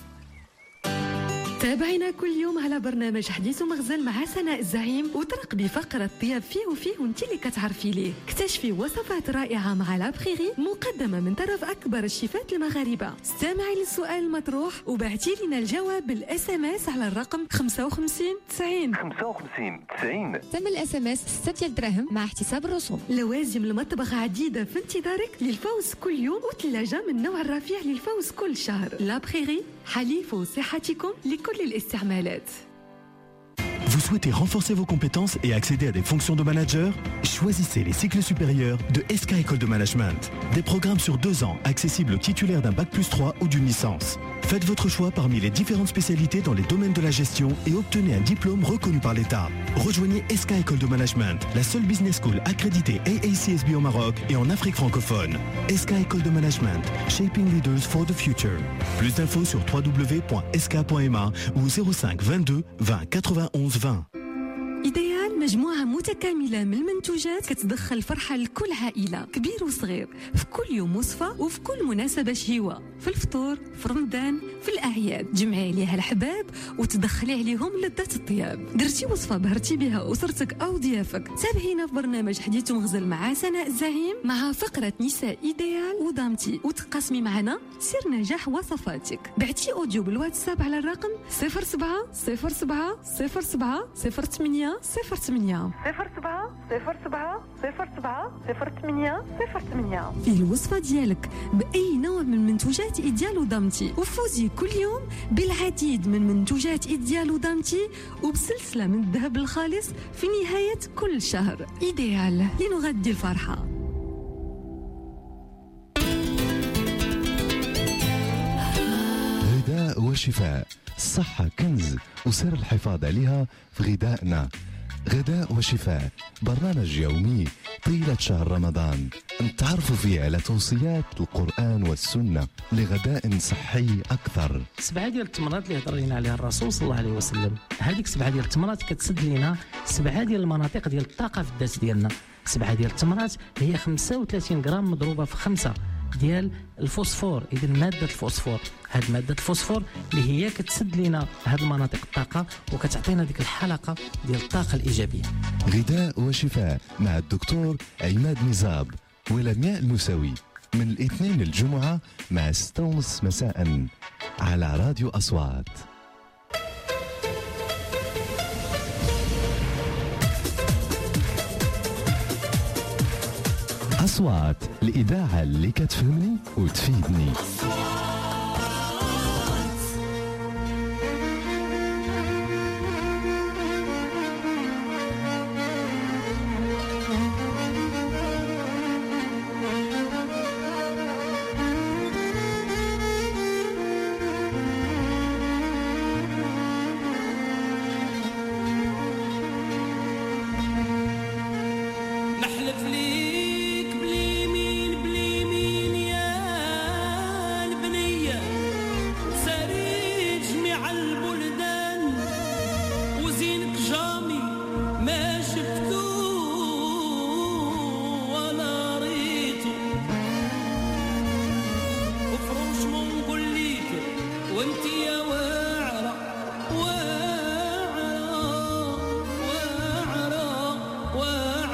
تابعينا كل يوم على برنامج حديث ومغزل مع سناء الزعيم وترقبي فقرة طياب فيه وفيه وانت اللي كتعرفي ليه. اكتشفي وصفات رائعة مع لابخيغي مقدمة من طرف أكبر الشيفات المغاربة. استمعي للسؤال المطروح وبعتي لنا الجواب بالاس ام اس على الرقم خمسة وخمسين تسعين
خمسة وخمسين تسعين.
ثمن الاس ام اس ستة ديال دراهم مع احتساب الرسوم. لوازم المطبخ عديدة في انتظارك للفوز كل يوم، وثلاجة من نوع الرفيع للفوز كل شهر. لابخيغي حليف صحتكم لكل الاستعمالات.
Vous souhaitez renforcer vos compétences et accéder à des fonctions de manager? Choisissez les cycles supérieurs de S K École de Management. Des programmes sur deux ans accessibles aux titulaires d'un bac plus trois ou d'une licence. Faites votre choix parmi les différentes spécialités dans les domaines de la gestion et obtenez un diplôme reconnu par l'État. Rejoignez S K École de Management, la seule business school accréditée A A C S B au Maroc et en Afrique francophone. S K École de Management, shaping leaders for the future. Plus d'infos sur w w w point s k point m a ou zéro cinq vingt-deux vingt quatre-vingt-onze vingt.
إيديال مجموعة متكاملة من المنتوجات كتدخل فرحة لكل عائلة كبير وصغير في كل يوم وصفة وفي كل مناسبة شهيوة، في الفطور، في رمضان، في الأعياد. جمعي عليها الحباب وتدخلي عليهم لذة الطياب. درتي وصفة بهرتي بها أسرتك أو ضيافك؟ تابعينا في برنامج حديث ومغزل مع سناء الزعيم مع فقرة نساء إيديال ودامتي وتقاسمي معنا سر نجاح وصفاتك. بعتي أوديو بالواتساب على الرقم صفر سبعة صفر سبعة صفر سبعة صفر ثمانية صفر ثمانية
صفر سبعة صفر سبعة صفر سبعة صفر ثمانية صفر ثمانية.
في الوصفة ديالك بأي نوع من منتوجات إيديال ودامتي، وفوزي كل يوم بالعديد من منتوجات إيديال ودامتي وبسلسلة من الذهب الخالص في نهاية كل شهر. إيديال لنغذي الفرحة.
غذاء وشفاء، الصحة كنز وسر الحفاظ عليها في غذائنا. غذاء وشفاء برنامج يومي طيلة شهر رمضان نتعرفوا فيه على توصيات القرآن والسنة لغذاء صحي أكثر.
سبعة ديال التمرات اللي هضر لنا عليها الرسول صلى الله عليه وسلم، هذيك سبعة ديال التمرات كتسد لنا سبعة ديال المناطق ديال الطاقة في الذات ديالنا. سبعة ديال التمرات هي خمسة وثلاثين غرام مضروبة في خمسة ديال الفوسفور، إذا مادة الفوسفور. هاد مادة الفوسفور اللي هي كتسد لنا هاد المناطق الطاقة وكتعطينا ديك الحلقة ديال الطاقة الإيجابية.
غذاء وشفاء مع الدكتور عماد نزاب ولمياء الموسوي من الاثنين للجمعة مع ستة ونص مساء على راديو أصوات. أصوات الإذاعة اللي كتفهمني وتفيدني.
واعرة واعرة واعرة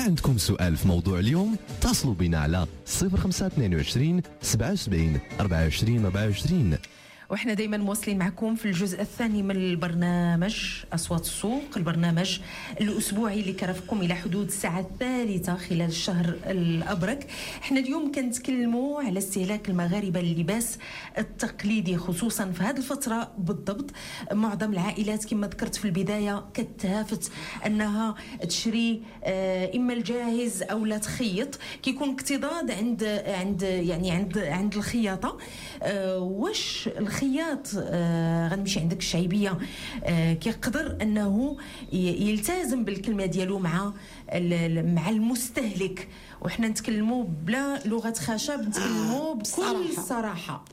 عندكم سؤال في موضوع اليوم اتصلوا بنا على صفر خمسة اثنين وعشرين سبعة وسبعين أربعة وعشرين أربعة وعشرين.
وإحنا دايما مواصلين معكم في الجزء الثاني من البرنامج أصوات السوق، البرنامج الأسبوعي اللي كرفكم إلى حدود الساعة الثالثة خلال الشهر الأبرك. إحنا اليوم كنتكلموا على استهلاك المغاربة اللباس التقليدي، خصوصا في هذه الفترة بالضبط. معظم العائلات كما ذكرت في البداية كتهافت أنها تشري إما الجاهز أو لا تخيط، كيكون اكتظاظ عند عند يعني عند عند الخياطة. واش الخياط آه غنمشي عندك الشعيبيه آه كيقدر انه يلتزم بالكلمه ديالو مع مع المستهلك؟ وحنا نتكلموا بلا لغه خشب، نتكلموا آه بكل صراحه.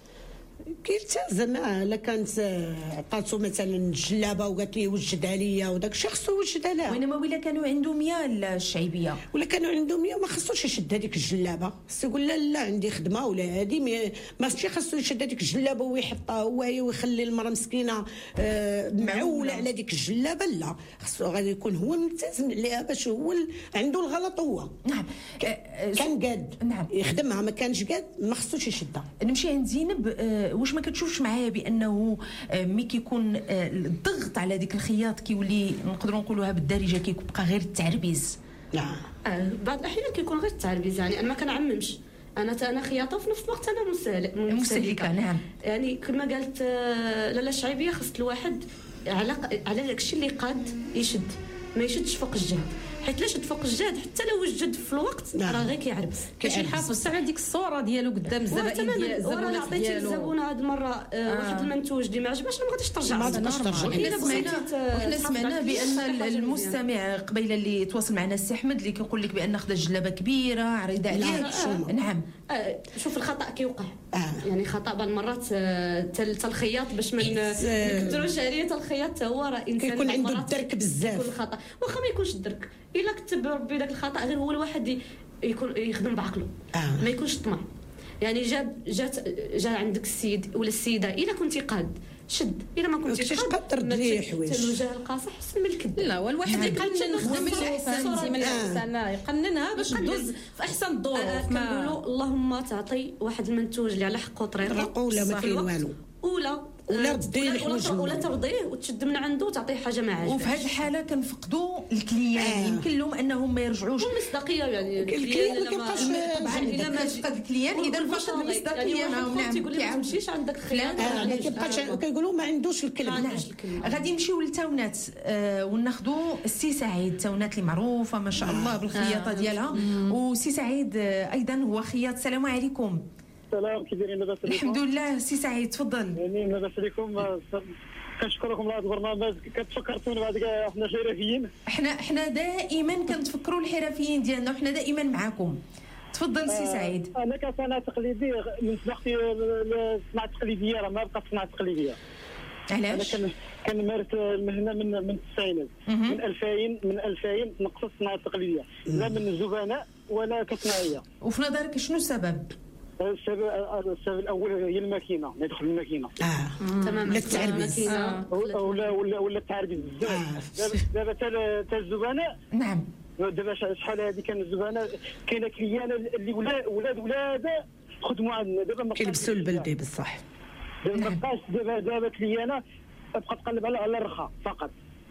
كيلتزم الا كانت عطاتو مثلا الجلابه وقالت لي وجدها ليا وداك الشيء خصو يوجدها لها.
وانما ولا كانوا عنده مية الشعيبيه
ولا كانوا عنده مية ما خصوش يشد هذيك الجلابه، خصو يقول لا لا عندي خدمه ولا هذه ماشي خصو يشد هذيك الجلابه ويحطها هو ويخلي المراه مسكينه آه معوله على ديك الجلابه. لا خصو غادي يكون هو ملتزم عليها باش هو عنده الغلط هو.
نعم
كان قاد
نعم
يخدمها، ما كانش قاد ما خصوش يشدها.
نمشي عند زينب. آه واش ما كتشوفش معايا بانه ملي كيكون الضغط على ديك الخياط كيولي نقدروا نقولوها بالدارجه كيبقى غير التعربيز؟
نعم آه بعض الاحيان كيكون غير التعربيز. يعني انا ما كنعممش، انا انا خياطه وفي نفس الوقت انا مستهلكه
مستهلكه. نعم
يعني كما قالت لاله الشعيبيه خص الواحد على على داكشي اللي قاد يشد، ما يشدش فوق الجهد، حيت لا شد فوق الجهد حتى لو وجد في الوقت راه غير كيعربس.
كيجي يحافظ على ديك الصوره ديالو قدام الزبائن ديالو.
الزبونات ديالو عطيتي الزبونه هذه المره آه. واحد المنتوج اللي ما عجبهاش ما غاديش ترجع.
ما غاديش ترجع.
وحنا سمعنا وحنا سمعنا بان المستمع قبيله اللي تواصل معنا السي احمد اللي كيقول لك بان خدا جلابه كبيره عريضه عليه.
آه.
نعم
آه. شوف الخطا كيوقع
آه.
يعني خطا بعض المرات حتى الخياط باش ما نكثروش عليه، حتى الخياط هو راه انسان
كيكون عنده الدرك بزاف.
يكون الخطا واخا ما يكونش الدرك، الا كتب ربي داك الخطا غير هو الواحد يكون يخدم بعقله.
آه.
ما يكونش طمع. يعني جاب جات جا عندك السيد ولا السيده، الا كنتي قاد شد، الا ما كنتيش
قاد تردي حوايج
الوجه القاصح حسن من الكذب.
لا والواحد يقنن خدمه الاحسن من الاحسن يقننها باش ندوز في احسن الظروف.
كنقولوا اللهم تعطي واحد المنتوج اللي على حقه طريقه
ولا ما كاين والو،
ولا
ولا رديه الحوايج
ولا ترضيه وتشد من عنده وتعطيه حاجه ما عاجبهاش.
وفي هذه الحاله كنفقدوا الكليان. آه. يمكن لهم انهم ما يرجعوش
المصداقيه. يعني
الكليان ما كيبقاش
طبعا الا ما فقد الكليان اذا فقد المصداقيه معاهم. نعم
تيقول لي ما تمشيش عندك فلان
ما كيبقاش كيقولوا ما عندوش الكلمه.
نعم. غادي نمشيو للتاونات آه وناخذوا السي سعيد، التاونات اللي معروفه ما شاء الله بالخياطه ديالها. وسي سعيد آه ايضا هو خياط. السلام عليكم.
السلام، كي دايرين؟ لاباس عليكم؟
الحمد لله. سي سعيد تفضل.
يعني لاباس عليكم، كنشكركم على هذا البرنامج. كتفكرتونا بعد كاع حنا حرفيين.
حنا حنا دائما كنتفكروا الحرفيين ديالنا وحنا دائما معاكم. تفضل سي سعيد.
آه انا كصناعه تقليديه من وقتي الصناعه التقليديه راه ما بقات صناعه تقليديه.
علاش؟
انا كنمارس المهنه من من التسعينات، من ألفين من ألفين نقصت الصناعه التقليديه لا من الزبناء ولا كصناعيه.
وفي نظرك شنو السبب؟
السبب السبب الاول هي الماكينه، ما يدخل الماكينه.
اه
تمام.
ولا التعربيز
ولا ولا ولا التعربيز بزاف. دابا حتى الزبناء.
نعم.
دابا شحال هذه كان الزبناء كاينه كليانه اللي ولاد ولاد ولاد خدموا عندنا. دابا ما
كيلبسوا البلدي بصح.
دابا ما بقاش. دابا دابا كليانه تبقى تقلب على على الرخاء فقط.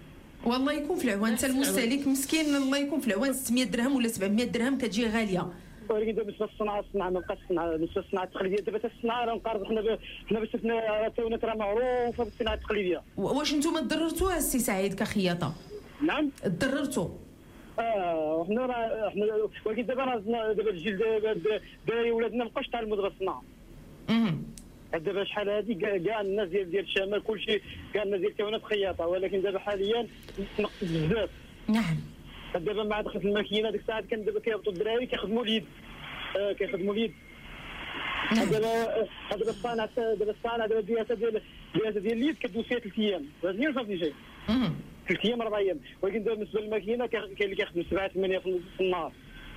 والله يكون في العوان حتى المستهلك مسكين الله يكون في العوان. ستمية درهم ولا سبعمية درهم كتجي غاليه.
ولكن دابا بالنسبه للصناعه الصناعه ما بقاش الصناعه. بالنسبه للصناعه التقليديه دابا حتى الصناعه راه مقارب. حنا حنا باش شفنا التاونات راه معروفه بالصناعه التقليديه.
واش نتوما تضررتوا السي سعيد كخياطه؟
نعم
تضررتوا.
اه حنا راه حنا ولكن دابا راه دابا الجيل دابا ولادنا مابقاوش يتعلموا دابا الصناعه.
اها
دابا شحال هذه كاع الناس ديال ديال الشمال كلشي كاع الناس ديال التاونات خياطه، ولكن دابا حاليا نقص بزاف.
نعم.
دابا مع دخلت الماكينه ديك الساعات كان دابا كيهبطوا الدراري كيخدموا اليد. آه كيخدموا اليد. دابا دابا الصانع دابا الصانع دابا الدياسه ديال الدياسه ديال اليد كدوز فيها ثلاث ايام. فهمتني فهمتني شي؟
اها
ثلاث ايام اربع ايام. ولكن دابا بالنسبه للماكينه كاين اللي كيخدم سبعه ثمانيه في النهار.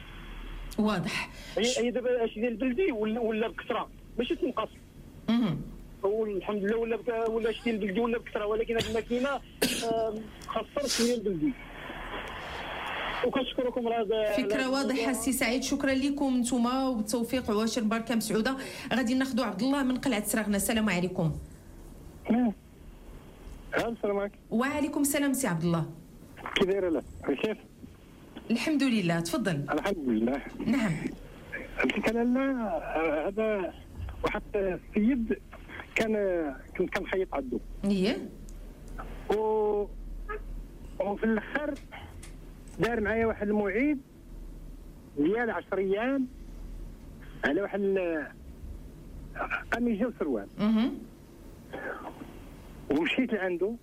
واضح.
هي هي دابا هادشي ديال البلدي ولا ولا بكثره ماشي تنقص.
اها
والحمد لله ولا ولا شتي البلدي ولا بكثره، ولكن هذه الماكينه خسرت هي البلدي. وكنشكركم راه
فكره واضحه سي سعيد، شكرا لكم نتوما وبالتوفيق وعواشر بركه مسعوده. غادي ناخذوا عبد الله من قلعه سراغنا. السلام عليكم.
السلام عليكم.
وعليكم السلام سي عبد الله.
كي دايره لا كيف؟
الحمد لله، تفضل.
الحمد لله.
نعم.
كان لنا هذا واحد السيد كان كنت كنخيط عنده.
ايه.
و وفي الاخر دار معايا واحد الموعد ديال عشر ايام على واحد قميجه وسروال.
اها.
ومشيت لعنده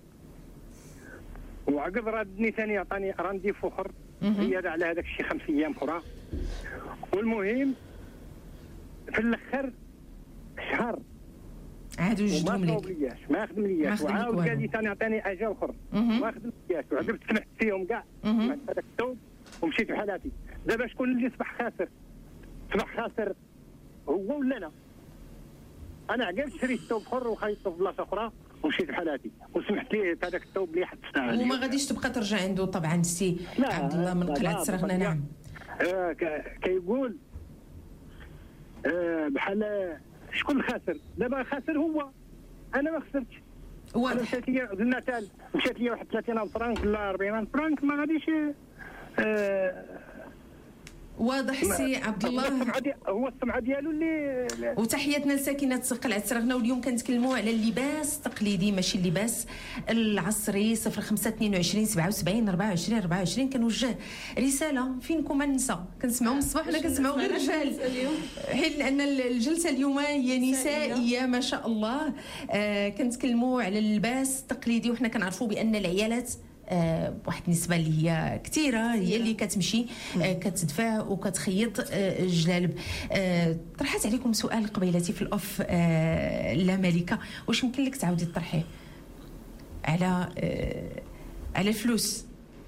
وعقب ردني ثاني عطاني رانديف اخر زياده على هذاك الشيء خمس ايام اخرى. والمهم في الاخر شهر
عاد وجدهم لك
ما خدم لياش وعاود قال لي ثاني عطاني اجل اخر ما خدم لياش وعقب سمحت فيهم كاع هذاك الثوب ومشيت بحالاتي. دابا شكون اللي صبح خاسر؟ صبح خاسر هو ولا انا؟ انا عقلت شريت ثوب اخر وخيطته في بلاصه اخرى ومشيت بحالاتي وسمحت ليه هذاك الثوب اللي حد الساعه
وما غاديش تبقى ترجع عنده طبعا سي عبد الله من قلعه سراغنا. نعم.
آه كيقول آه بحال شكون الخاسر؟ دابا خاسر هو، انا ما خسرتش.
واضح.
مشات لي قلنا تال مشات لي واحد ثلاثين فرانك ولا أربعين فرانك ما غاديش. آه
واضح سي عبد الله.
هو السمعه ديالو اللي.
وتحياتنا لساكنه قلعه سراغنا. واليوم كنتكلموا على اللباس التقليدي ماشي اللباس العصري. صفر خمسة اثنين وعشرين سبعة وسبعين أربعة وعشرين أربعة وعشرين كنوجه رساله فينكم النساء. كنسمعوا من الصباح ولا كنسمعوا غير رجال حيت لان الجلسه اليوم هي نسائيه ما شاء الله. آه كنتكلموا على اللباس التقليدي وحنا كنعرفوا بان العيالات آه واحد النسبه اللي هي كثيره هي اللي كتمشي آه كتدفع وكتخيط آه الجلالب. آه طرحت عليكم سؤال قبيلتي في الاوف آه لا ملكه، واش يمكن لك تعاودي تطرحيه على آه على الفلوس،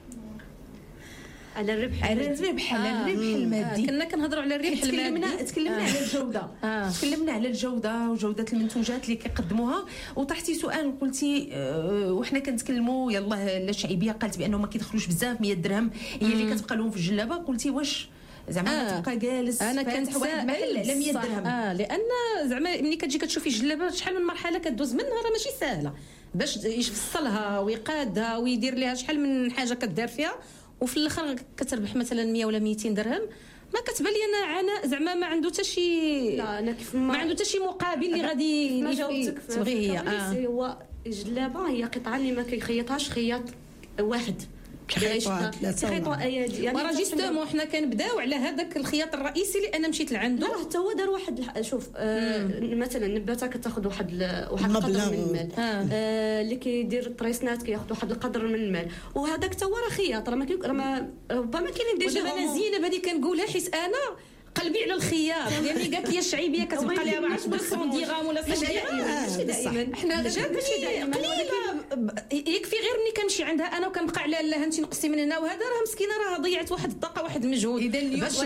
على الربح
على الربح على
آه.
الربح المادي.
آه. كنا كنهضروا على الربح
تكلمنا
المادي.
تكلمنا
آه.
على الجوده. آه. تكلمنا على الجوده وجوده المنتوجات اللي كيقدموها. وطرحتي سؤال قلتي آه وحنا كنتكلموا يلاه لا الشعبيه قالت بانه ما كيدخلوش بزاف مية درهم هي اللي كتبقى لهم في الجلابه. قلتي واش زعما
آه.
تبقى جالس
انا كنت
واحد محل على مية درهم؟
اه لان زعما ملي كتجي كتشوفي الجلابه شحال من مرحله كدوز منها راه ماشي سهله باش يفصلها ويقادها ويدير لها شحال من حاجه كدار فيها وفي الاخر كتربح مثلا مية ولا ميتين درهم. ما كتبان لي انا عناء زعما ما عنده حتى شي.
لا انا كيف
ما, ما عنده حتى شي مقابل اللي غادي
ما جاوبتك
تبغي هي.
آه. هو الجلابه هي قطعه اللي ما كيخيطهاش خياط واحد
خيطوا ثلاثه
خيطوا ايادي
يعني. وراه جوستومون حنا كنبداو على هذاك الخياط الرئيسي اللي انا مشيت لعنده.
لا حتى هو دار واحد الح... شوف آه مثلا النباته كتاخذ واحد ل... واحد القدر من المال. آه. آه اللي كيدير الطريسنات كياخذ واحد القدر من المال وهذاك حتى هو راه خياط راه ما كي... راه ربما كاينين ديجا.
انا زينب هذه كنقولها حيت انا قلبي على الخياط لاني قالت لي الشعيبيه كتبقى لها ما عرفتش مية درهم ولا
ماشي دائما.
حنا جاتني قليله يكفي غير ملي كنمشي عندها انا وكنبقى على لا انت نقصي من هنا وهذا راه مسكينه راه ضيعت واحد الطاقه واحد المجهود.
اذا اليوم
باش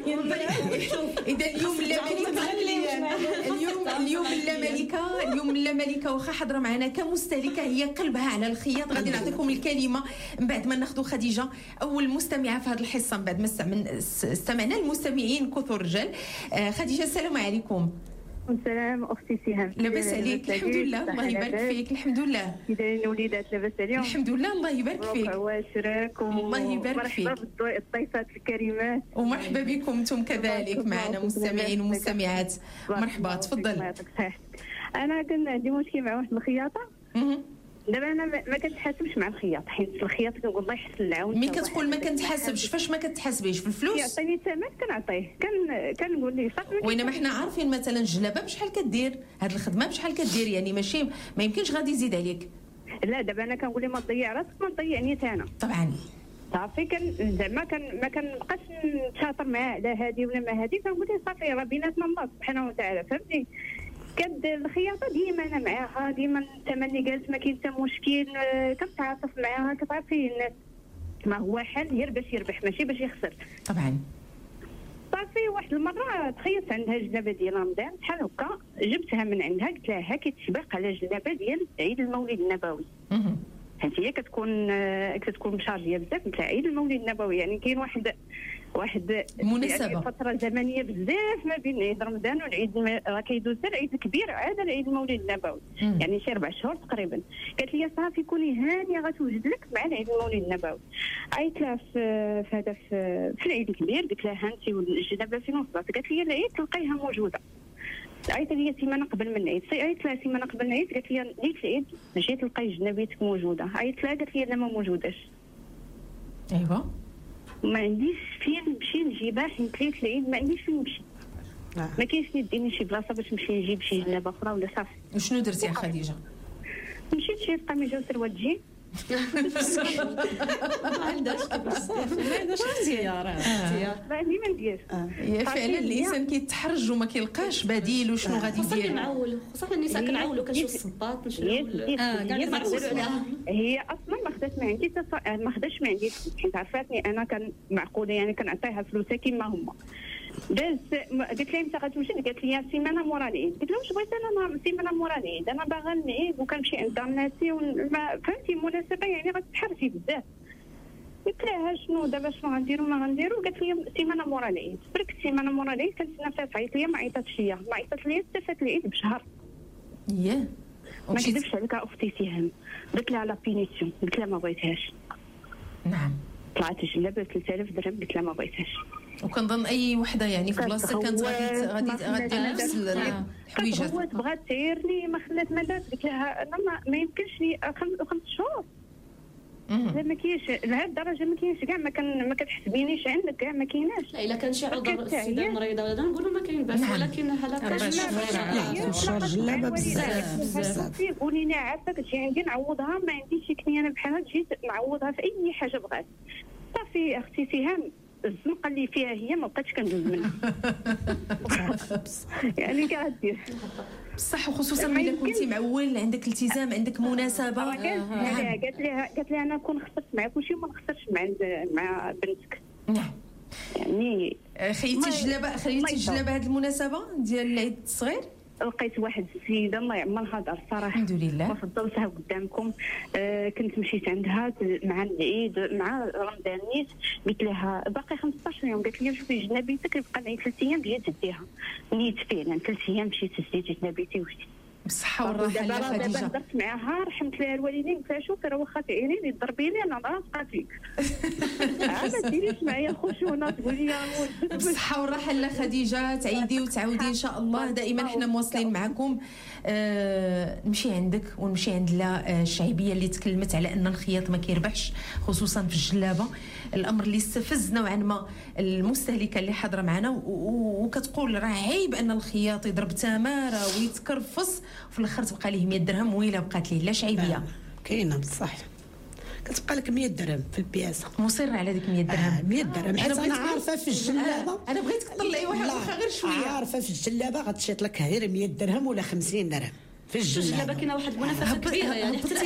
اذا اليوم لا ملكه اليوم اليوم لا ملكه اليوم لا ملكه واخا حاضره معنا كمستهلكه هي قلبها على الخياط. غادي نعطيكم الكلمه من بعد ما ناخذوا خديجه اول مستمعه في هذه الحصه من بعد ما استمعنا المستمعين كثر رجال. آه خديجه السلام عليكم.
السلام اختي سهام.
لاباس عليك؟ الحمد لله الله يبارك فيك. الحمد لله.
كي دايرين الوليدات لاباس عليهم؟
الحمد لله الله يبارك فيك.
عواشرك
الله يبارك فيك.
مرحبا بالضيفات الكريمات
ومرحبا بكم انتم كذلك معنا مستمعين ومستمعات. مرحبا تفضل.
انا كان عندي مشكل مع واحد الخياطه. دابا انا ما كنتحاسبش مع الخياط حيت الخياط كنقول الله يحسن العون.
ملي كتقول ما كنتحاسبش فاش ما كتحاسبيش في الفلوس؟
يعطيني الثمن كنعطيه كان كنقول ليه صافي.
وينما حنا عارفين مثلا الجلابه بشحال كدير هاد الخدمه بشحال كدير يعني ماشي ما يمكنش غادي يزيد عليك.
لا دابا انا كنقول ليه ما تضيع راسك ما تضيعنيش انا
طبعا.
صافي كان زعما كان ما كنبقاش نتشاطر معاه على هذه ولا ما هذه كنقول ليه صافي راه بيناتنا الله سبحانه وتعالى فهمتي. كد الخياطه ديما انا معاها ديما الثمن اللي قالت ما كاين حتى مشكل كنتعاطف معاها كتعرفي الناس ما هو حل غير باش يربح ماشي باش يخسر
طبعا.
صافي واحد المره تخيطت عندها جلابه ديال رمضان بحال هكا جبتها من عندها قلت لها هاكي تشبق على جلابه ديال عيد المولد النبوي حيت هي كتكون آه، كتكون مشارجيه بزاف مثل عيد المولد النبوي. يعني كاين واحد واحد
مناسبة.
يعني فتره زمنيه بزاف ما بين عيد رمضان والعيد الم- راه كيدوز حتى العيد الكبير عاد العيد المولد النبوي،
مم.
يعني شي اربع شهور تقريبا. قالت لي صافي كوني هانيه غتوجد لك مع العيد المولد النبوي. عيطت لها في في هذا في, في العيد الكبير، قلت لها انت والجنابه فين وصلت؟ قالت لي العيد تلقيها موجوده. عيطت لي سيمانه قبل من العيد، عيطت لها سيمانه قبل من العيد، قالت لي ليله العيد جيت تلقاي جنابيتك موجوده. عيطت لها قالت لي لا ما موجوداش.
ايوا
ما عنديش فين نمشي نجيبها حيت ليله العيد ما عنديش فين نمشي. ما كاينش يديني شي بلاصه باش نمشي نجيب شي جنابه اخرى ولا صافي.
وشنو درتي يا خديجه؟
مشيت شريت قميجه وسروال تجي.
ما عندهاش بزاف، ما عندهاش اختيار. اختيار
ما عندي ما ندير.
هي فعلا الانسان كيتحرج وما كيلقاش بديل وشنو غادي
خصنا
يدير.
نعولوا، خصوصا النساء كنعولوا كنشوف الصباط نشريو
اه كاع هي اصلا ما خدات ما عندي تص- ما خداش ما عندي حيت عرفاتني انا كان معقوله يعني كنعطيها فلوسها كيما هما. داز قلت لها متى غتوجد؟ قالت لي سيمانه مورا العيد. قلت لها واش بغيت انا سيمانه مورا العيد؟ انا باغا نعيد وكنمشي عند دارناتي وما فهمتي مناسبه يعني غتحرجي بزاف. قلت لها شنو دابا شنو غنديروا ما غنديروا؟ قالت لي سيمانه مورا العيد. برك سيمانه مورا العيد كنتسنى فيها تعيط ليا ما عيطاتش ليا، ما عيطات ليا حتى فات العيد بشهر.
ياه
ما كذبش عليك اختي سهام، قلت لها لا بينيسيون، قلت لها ما بغيتهاش.
نعم
طلعت جلابه ثلاثة آلاف درهم، قلت لها ما بغيتهاش.
وكنظن اي وحده يعني في بلاصتك كانت غادي غادي غادي نفس الحويجات.
هو بغات تعيرني ما خلات ما دارت. قلت لها انا ما, ما يمكنش لي خمس, خمس شهور. لا ما كاينش لهذه الدرجه، ما كاينش كاع ما كان ما كتحسبينيش عندك كاع ما كايناش.
لا الا كان شي عذر السيده مريضه ولا نقولوا ما كاين باس، ولكن هذا كان
شهر جلابه بزاف بزاف.
قولي لي عافاك تجي عندي نعوضها، ما عنديش شي كنيانه بحالها جيت نعوضها في اي حاجه بغات. صافي اختي سهام الزنقه اللي فيها هي ما بقيتش كندوز منها. يعني كاع دير
بصح وخصوصا ملي كنتي معول عندك التزام عندك مناسبه.
قالت لها قالت لها انا كون خسرت معك كلشي وما نخسرش مع عند مع بنتك.
نعم
يعني
خيتي الجلابه خيتي الجلابه هذه المناسبه ديال العيد الصغير.
لقيت واحد السيده الله يعمرها دار الصراحه
الحمد لله
وفضلتها قدامكم. آه كنت مشيت عندها مع العيد مع رمضان نيت، قلت لها باقي خمسطاش يوم. قالت لي شوفي جنابيتك يبقى لي ثلاث ايام جيت تديها. نيت فعلا ثلاث ايام مشيت ديت جنابيتي وجيت
بالصحه والراحه. لا خديجه
دابا هضرت معاها رحمت لها الوالدين قلت لها شوفي راه واخا تعينيني تضربيني انا راه بقاتيك. ما ديريش معايا الخشونه تقولي يا
بالصحه والراحه. لا خديجه تعيدي وتعاودي ان شاء الله. دائما حنا مواصلين معكم. آه نمشي عندك ونمشي عند لا الشعبيه اللي تكلمت على ان الخياط ما كيربحش خصوصا في الجلابه، الامر اللي استفز نوعا ما المستهلكه اللي حاضره معنا وكتقول راه عيب ان الخياط يضرب تماره ويتكرفص وفي الاخر تبقى ليه مية درهم ويلا بقات ليه لا شعيبيه.
كاينه بصح كتبقى لك مية درهم في البياسه.
مصر على ديك مية درهم.
آه مية درهم حيت انا عارفه في الجلابه.
انا بغيتك تطلعي واحد واخا غير شويه.
عارفه في الجلابه غتشيط لك غير مية درهم ولا خمسين درهم في الجلابه.
كاينه واحد المنافسه كبيره يعني حتى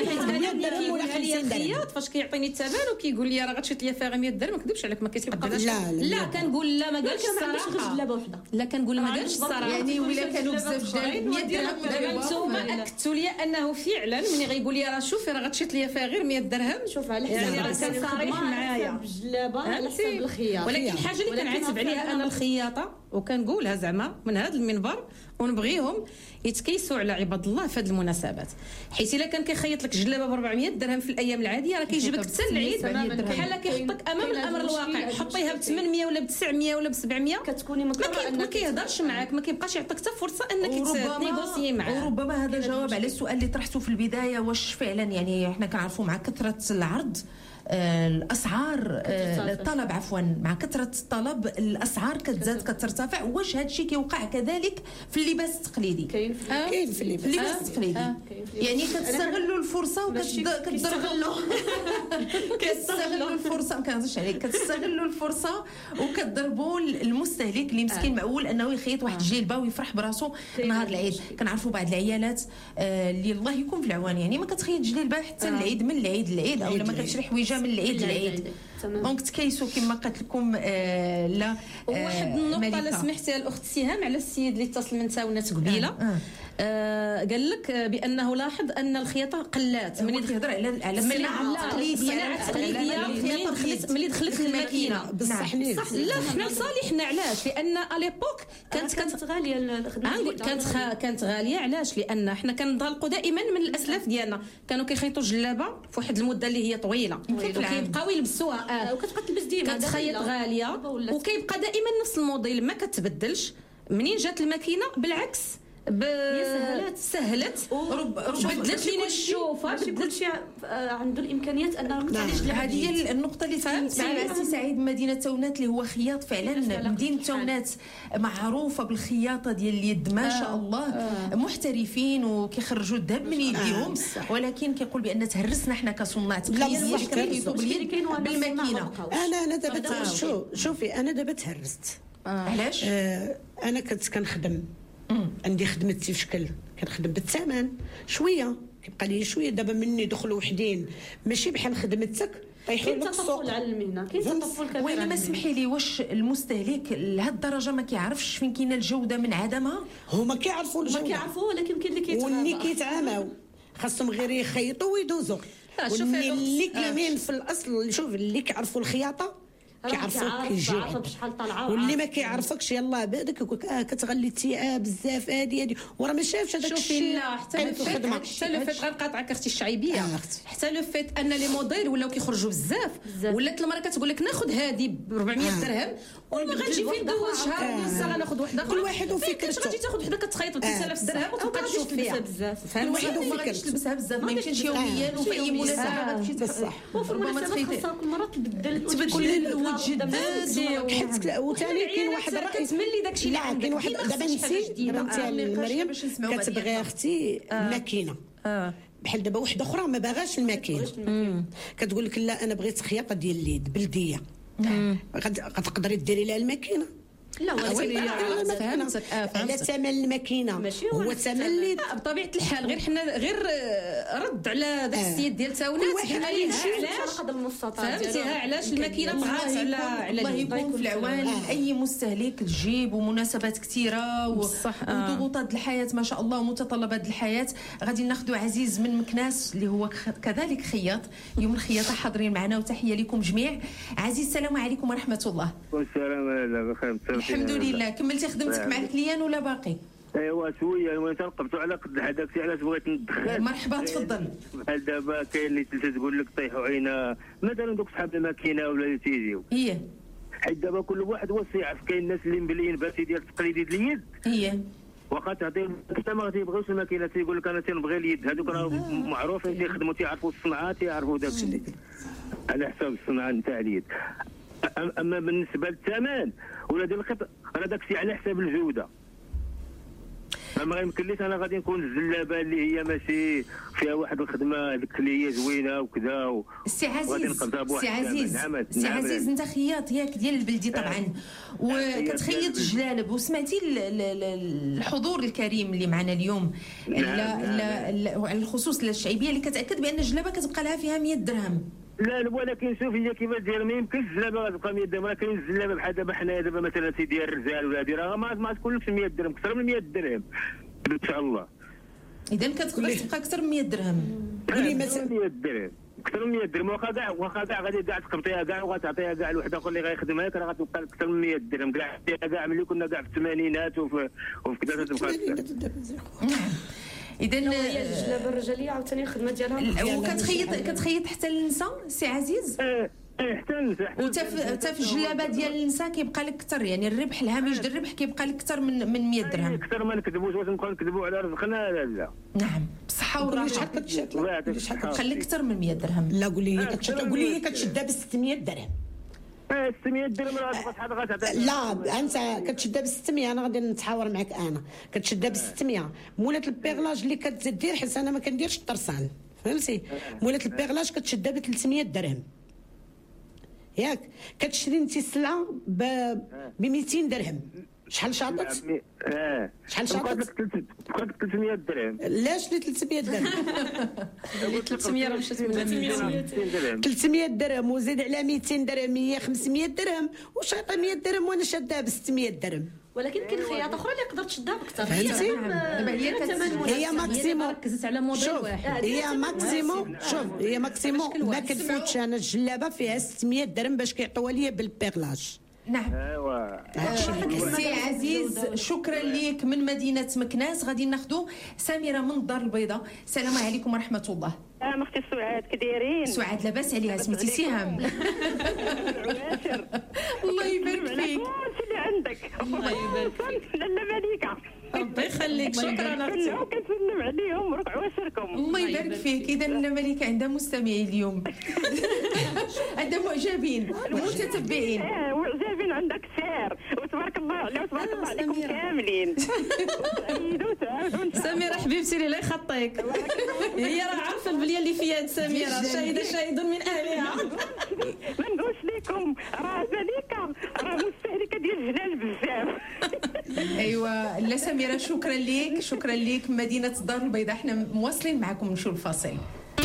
الخياط فاش كيعطيني الثمن وكيقول لي راه غتشيط لي فيها غير مية درهم ما كذبش عليك ما كيتبقاش.
لا
لا كنقول لا ما قالش الصراحه. لا كنقول ما قالش الصراحه
يعني ولا كانوا بزاف جايين مية درهم.
دابا نتوما اكدتوا لي انه فعلا ملي غيقول لي راه شوفي راه غتشيط لي فيها غير مية درهم.
شوف على
يعني راه كان صريح معايا
بالجلابه على حساب الخياط.
ولكن الحاجه اللي كنعاتب عليها انا الخياطه وكنقولها زعما من هذا المنبر ونبغيهم يتكيسوا على عباد الله في هذه المناسبات، حيت الا كان كيخيط لك جلابه ب أربعمية درهم في الايام العاديه راه كيجيبك حتى العيد بحال كيحطك امام الامر الواقع. حطيها ب ثمانمية ولا ب تسعمية ولا ب سبعمية
كتكوني مضطره
ما كيهضرش معاك، ما كيبقاش يعطيك حتى فرصه انك تنيغوسيي معاه.
وربما هذا جواب على السؤال اللي طرحته في البدايه، واش فعلا يعني احنا كنعرفوا مع كثره العرض آه الاسعار آه الطلب عفوا مع كثره الطلب الاسعار كتزاد كترتفع. واش هذا الشيء كيوقع كذلك في اللباس التقليدي؟
كاين
آه
كاين في اللباس,
اللباس آه التقليدي آه يعني كتستغلوا الفرصه وكتضربوا كتستغلوا الفرصه ما كنهضرش عليك كتستغلوا الفرصه وكتضربوا المستهلك اللي مسكين آه معول انه يخيط واحد الجلبه ويفرح براسو نهار العيد. كنعرفوا بعض العيالات آه اللي الله يكون في العوان يعني ما كتخيط جلبه حتى العيد من العيد للعيد او ما كتشري حويجه من العيد للعيد دونك تكيسوا كما قلت لكم. آه لا آه
واحد النقطه لا سمحتي الاخت سهام على السيد اللي اتصل من تاونات قبيله. آه. آه. آه قال لك بانه لاحظ ان الخياطه قلات
ملي تهضر على على الصناعه التقليديه
دخلت ملي دخلت الماكينه
بصح
لا حنا لصالحنا. علاش؟ لان اليبوك كانت كانت
غاليه الخدمه
كانت خ... كانت غاليه. علاش؟ لان حنا كنضلقوا دائما من الاسلاف ديالنا كانوا كيخيطوا الجلابه في واحد المده اللي هي طويله وكيبقاو يلبسوها.
آه. وكتبقى تلبس ديما
كتخيط غاليه وكيبقى دائما نفس الموديل ما كتبدلش. منين جات الماكينه بالعكس ب...
سهلت
سهلت بدلت لينا الشوفه
ماشي كلشي عنده الامكانيات انه يقطع لي جلابه.
هذه هي النقطه اللي فهمت مع السي سعيد. مدينه تونات اللي هو خياط فعلا، مدينه تونات معروفه بالخياطه ديال اليد ما شاء الله. آه. محترفين وكيخرجوا الذهب من يديهم. آه. ولكن كيقول بان تهرسنا حنا كصناع تقنيه كيخيطوا باليد بالماكينه.
انا انا دابا شو شوفي انا دابا تهرست.
علاش؟
آه انا كنت كنخدم مم. عندي خدمتي في شكل كنخدم بالثمن شويه كيبقى لي شويه. دابا مني دخلوا وحدين ماشي بحال خدمتك طيحوا لك السوق.
كاين تطفل على المهنه، كاين تطفل كبير.
وين ما سمحي لي، واش المستهلك لهاد الدرجه ما كيعرفش فين كاينه الجوده من عدمها؟
هما كيعرفوا الجوده،
ما كيعرفوا ولكن كاين اللي كيتعاموا
واللي كيتعاموا خاصهم غير يخيطوا ويدوزوا. واللي اللي كاينين في الاصل شوف اللي كيعرفوا الخياطه كيعرفوك كيجيو، واللي ما كيعرفكش يلاه بعدك كتغلي التياب بزاف هادي هادي وراه ما شافش هذاك الشيء.
لا حتى لو فات حتى لو فات غنقاطعك اختي الشعيبيه. آه حتى لو فات ان لي موديل ولاو كيخرجوا بزاف، ولات المراه كتقول لك ناخذ هادي ب أربعمية آه. درهم وما غنجي فين ندوزها ونسى غناخذ وحده اخرى.
كل واحد وفكرته.
غادي تاخذ وحده كتخيط ب ثلاثة آلاف درهم وتبقى تشوف فيها
بزاف. كل واحد وفكرته تلبسها بزاف ما يمكنش يوميا وفي اي مناسبه غتمشي
بصح.
وفي المناسبات خاصها كل مره تبدل
تبدل وتجدد.
حيت وثاني كاين واحد الراي
تملي داكشي اللي عندك.
كاين واحد دابا انت دابا انت مريم كتبغي اختي الماكينه بحال دابا وحده اخرى ما باغاش الماكينه كتقول لك لا انا بغيت خياطه ديال اليد بلديه غتقدري ديري لها الماكينه.
لا ولكن
فهمتك على ثمن الماكينه هو ثمن اللي
بطبيعه الحال غير حنا غير رد على داك السيد ديال تاونات قلنا ليه علاش
قدر المستطاع
فهمتيها علاش الماكينه طغات على على
الله يكون في العوان. اي مستهلك تجيب ومناسبات كثيره وضغوطات الحياه ما شاء الله ومتطلبات الحياه. غادي ناخذوا عزيز من مكناس اللي هو كذلك خياط. يوم الخياطه حاضرين معنا وتحيه لكم جميع. عزيز السلام عليكم ورحمه الله.
والسلام عليكم بخير.
الحمد لله. كملتي خدمتك مع الكليان ولا باقي؟
ايوا شويه وانا تنقبتوا على قد هذاك الشيء علاش بغيت ندخل.
مرحبا تفضل.
بحال دابا كاين اللي تقول لك طيحوا عينا مثلا دوك صحاب الماكينه ولا اللي تيجيو.
هي
حيت دابا كل واحد واش يعرف. كاين الناس اللي مبليين باتي ديال التقليدي ديال اليد.
هي
واخا تعطيهم حتى ما تيبغيوش الماكينه تيقول لك انا تنبغي اليد. هذوك راه معروفين تيخدموا تيعرفوا الصنعه تيعرفوا داك الشيء على حساب الصنعه نتاع اليد. اما بالنسبه للثمن ولا ديال الخيط راه داك الشيء على حساب الجوده. ما يمكنليش انا غادي نكون الجلابه اللي هي ماشي فيها واحد الخدمه الكليه زوينه وكذا.
السي عزيز السي عزيز السي عزيز انت خياط ياك ديال البلدي طبعا وكتخيط الجلالب. وسمعتي الحضور الكريم اللي معنا اليوم على الخصوص الشعيبيه اللي كتاكد بان الجلابه كتبقى لها فيها مية درهم.
لا ولكن شوف هي كيفاش داير ما يمكنش الجلابه غتبقى مية درهم. راه كاين الجلابه بحال دابا حنايا دابا مثلا سيدي الرجال ولا هادي راه ما تكونش مية درهم اكثر من مية درهم ان شاء الله.
اذا كتقدر تبقى اكثر من مية درهم.
قولي مثلا مية درهم اكثر من مية درهم. واخا كاع واخا كاع غادي كاع تقبطيها كاع وغتعطيها كاع لواحد اخر اللي غيخدمها راه غتبقى اكثر من مية درهم كاع كاع ملي كنا كاع في الثمانينات وفي وفي كذا تبقى.
اذا
الجلابه الرجاليه عاوتاني الخدمه ديالها
وكتخيط كتخيط حتى للنساء سي عزيز.
اه حتى النساء
حتى في الجلابه ديال النساء كيبقى لك اكثر يعني الربح الهامش ديال الربح كيبقى لك اكثر من من مية درهم.
اكثر ما نكذبوش واش نبقاو نكذبوا على رزقنا. لا لا
نعم بصحه والراحه خليك اكثر من مية درهم.
لا قولي هي كتشد قولي هي كتشدها ب ستمية درهم.
اه ستمية درهم راه شحال غتعطي.
لا انت كتشدها ب ستمية. انا غادي نتحاور معك. انا كتشدها ب ستمية. مولات البيغلاج اللي كتدير حيت انا ما كنديرش الطرسان فهمتي. مولات البيغلاج كتشدها ب ثلاثمية درهم ياك. كتشري انت السلعه ب ميتين درهم شحال شاطت؟
اه
شحال شاطت؟
بقات ثلاثمية درهم.
علاش لي ثلاثمية درهم؟
ثلاثمية راه مشات من
درهم.
ثلاثمية درهم وزيد على مئتين درهم هي خمسمية درهم وش عطى مية درهم وانا شادها ب ستمية درهم.
ولكن كاين خياطه اخرى اللي تقدر تشدها بكثر.
فهمتي؟
دابا هي
هي ماكسيموم
ركزت على موديل واحد.
هي ماكسيموم شوف هي ماكسيموم ما كتفوتش انا الجلابه فيها ستمية درهم باش كيعطوها ليا بالبيغلاج.
نعم.
ايوا
سي عزيز شكرا ليك من مدينه مكناس. غادي ناخذوا سميره من الدار البيضاء. السلام عليكم ورحمه الله.
سلام اختي سعاد كدايرين؟
سعاد لاباس عليها سميتي سهام. الله يبارك فيك.
اللي عندك الله يبارك فيك. لاله مليكه
ربي يخليك. شكرا اختي.
كنسلم عليهم ورجعوا واشركم.
الله يبارك فيك. اذا مليكه عندها مستمعين اليوم. عندها معجبين متتبعين.
اه معجبين عندك كثير وتبارك الله عليهم وتبارك الله عليكم كاملين.
سميره حبيبتي لي لا يخطيك. هي راه عارفه البليه اللي فيها سميره شاهده شاهد من اهلها.
ما نقولش لكم راه مليكه راه مستهلكه ديال الجلال بزاف.
ايوا لا سميره شكرا ليك شكرا ليك مدينه الدار البيضاء. احنا مواصلين معكم نمشيو الفاصل.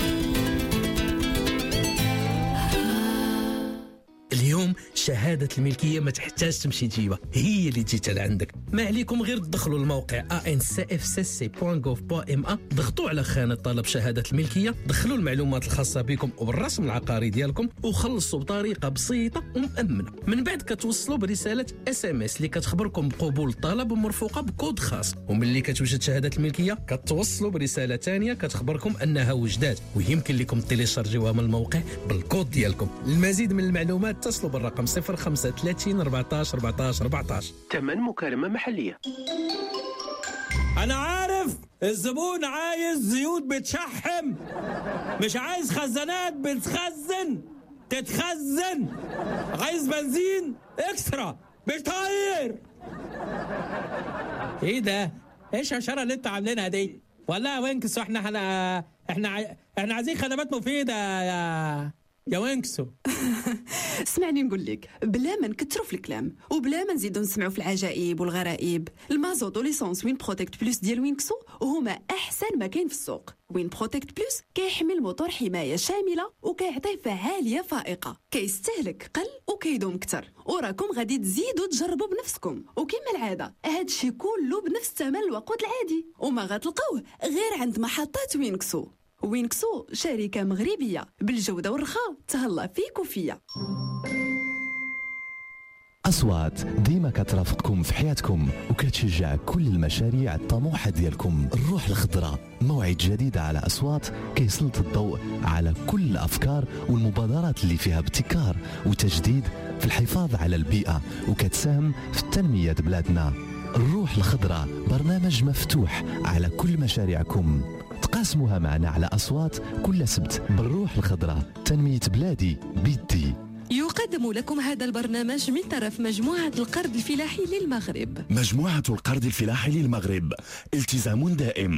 اليوم شهادة الملكية ما تحتاج تمشي تجيبها، هي اللي جيت لعندك. ما عليكم غير تدخلوا الموقع إيه إن سي إف سي سي بوان غوف بوان إم إيه، ضغطوا على خانة طلب شهادة الملكية، دخلوا المعلومات الخاصة بكم وبالرسم العقاري ديالكم وخلصوا بطريقة بسيطة ومأمنة. من بعد كتوصلوا برسالة اس ام اس اللي كتخبركم بقبول الطلب ومرفوقة بكود خاص، وملي كتوجد شهادة الملكية كتوصلوا برسالة ثانية كتخبركم أنها وجدات ويمكن لكم تيليشارجيوها من الموقع بالكود ديالكم. المزيد من المعلومات اتصلوا بالرقم صفر خمسة ثلاثين أربعطاش أربعطاش أربعطاش.
ثمن مكالمة محلية.
أنا عارف الزبون عايز زيوت بتشحم، مش عايز خزانات بتخزن تتخزن، عايز بنزين اكسترا بيطير. ايه ده؟ ايش الشرة اللي انتوا عاملينها دي؟ ولا وينكسو احنا احنا احنا احنا عايزين خدمات مفيدة يا يا وينكسو.
اسمعني نقول لك بلا ما نكثروا في الكلام وبلا ما نزيدوا نسمعوا في العجائب والغرائب، المازوت وليسونس وين بروتكت بلس ديال وينكسو هما احسن ما كاين في السوق. وين بروتكت بلس كيحمي الموتور حمايه شامله وكيعطيه فعاليه فائقه، كيستهلك قل وكيدوم اكثر، وراكم غادي تزيدوا تجربوا بنفسكم. وكما العاده هذا الشيء كله بنفس ثمن الوقود العادي، وما غتلقاوه غير عند محطات وينكسو. وينكسو شركة مغربية بالجودة والرخاء، تهلا فيك وفيا.
أصوات ديما كترافقكم في حياتكم وكتشجع كل المشاريع الطموحة ديالكم. الروح الخضراء موعد جديد على أصوات كيسلط الضوء على كل الأفكار والمبادرات اللي فيها ابتكار وتجديد في الحفاظ على البيئة وكتساهم في تنمية بلادنا. الروح الخضراء برنامج مفتوح على كل مشاريعكم، تقاسموها معنا على أصوات كل سبت. بالروح الخضراء تنمية بلادي بيدي.
يقدم لكم هذا البرنامج من طرف مجموعة القرض الفلاحي للمغرب.
مجموعة القرض الفلاحي للمغرب، التزام دائم.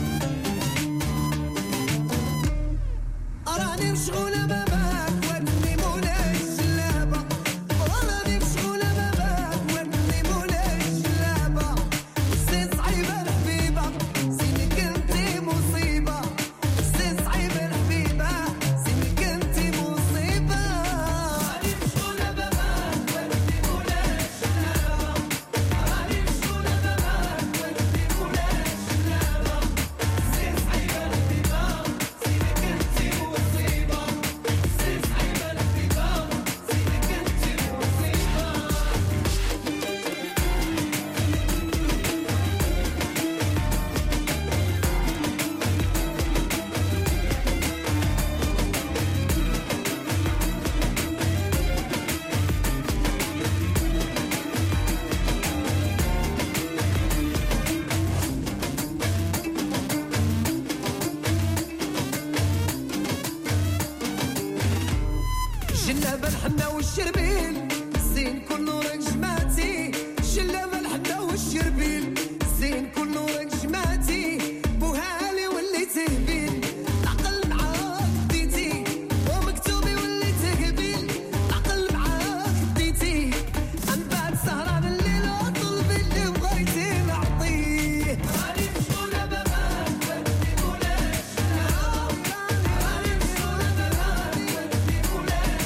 راني مشغولة باباك ودني جلابه الحنا والشربيل زين كله راك جمعتي جلابه الحنا والشربيل زين كله راك جمعتي بوهالي وليت هبيل عقل معاك ديتي ومكتوبي وليت هبيل عقل معاك ديتي من بعد سهران الليل وطلبي اللي بغيتي نعطيه غالي مشغولة باباك ودي مولاش غالي مشغولة باباك ودي مولاش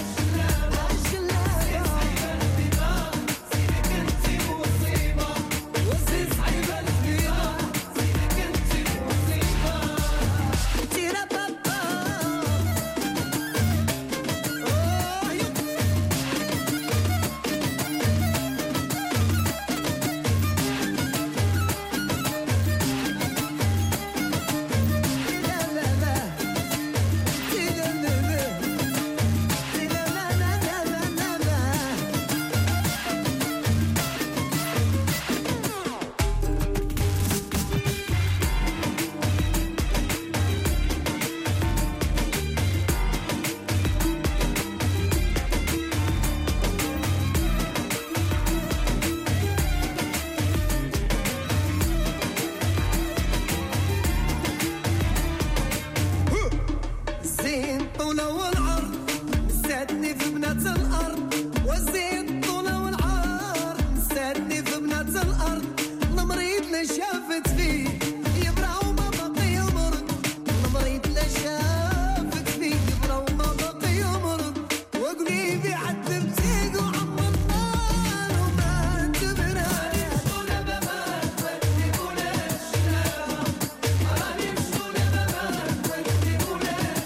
زين طولة والعرض سادني في بنات الأرض وزين طولة والعرض سادني في بنات الأرض المريض اللي شافت فيه يبرع وما بقي يمرض المريض اللي شافت فيه يبرع وما بقي يمرض وقلبي عذبتيك وعم النار وما تبرع راني مشغولة باباك ودي مولاش راني مشغولة باباك ودي مولاش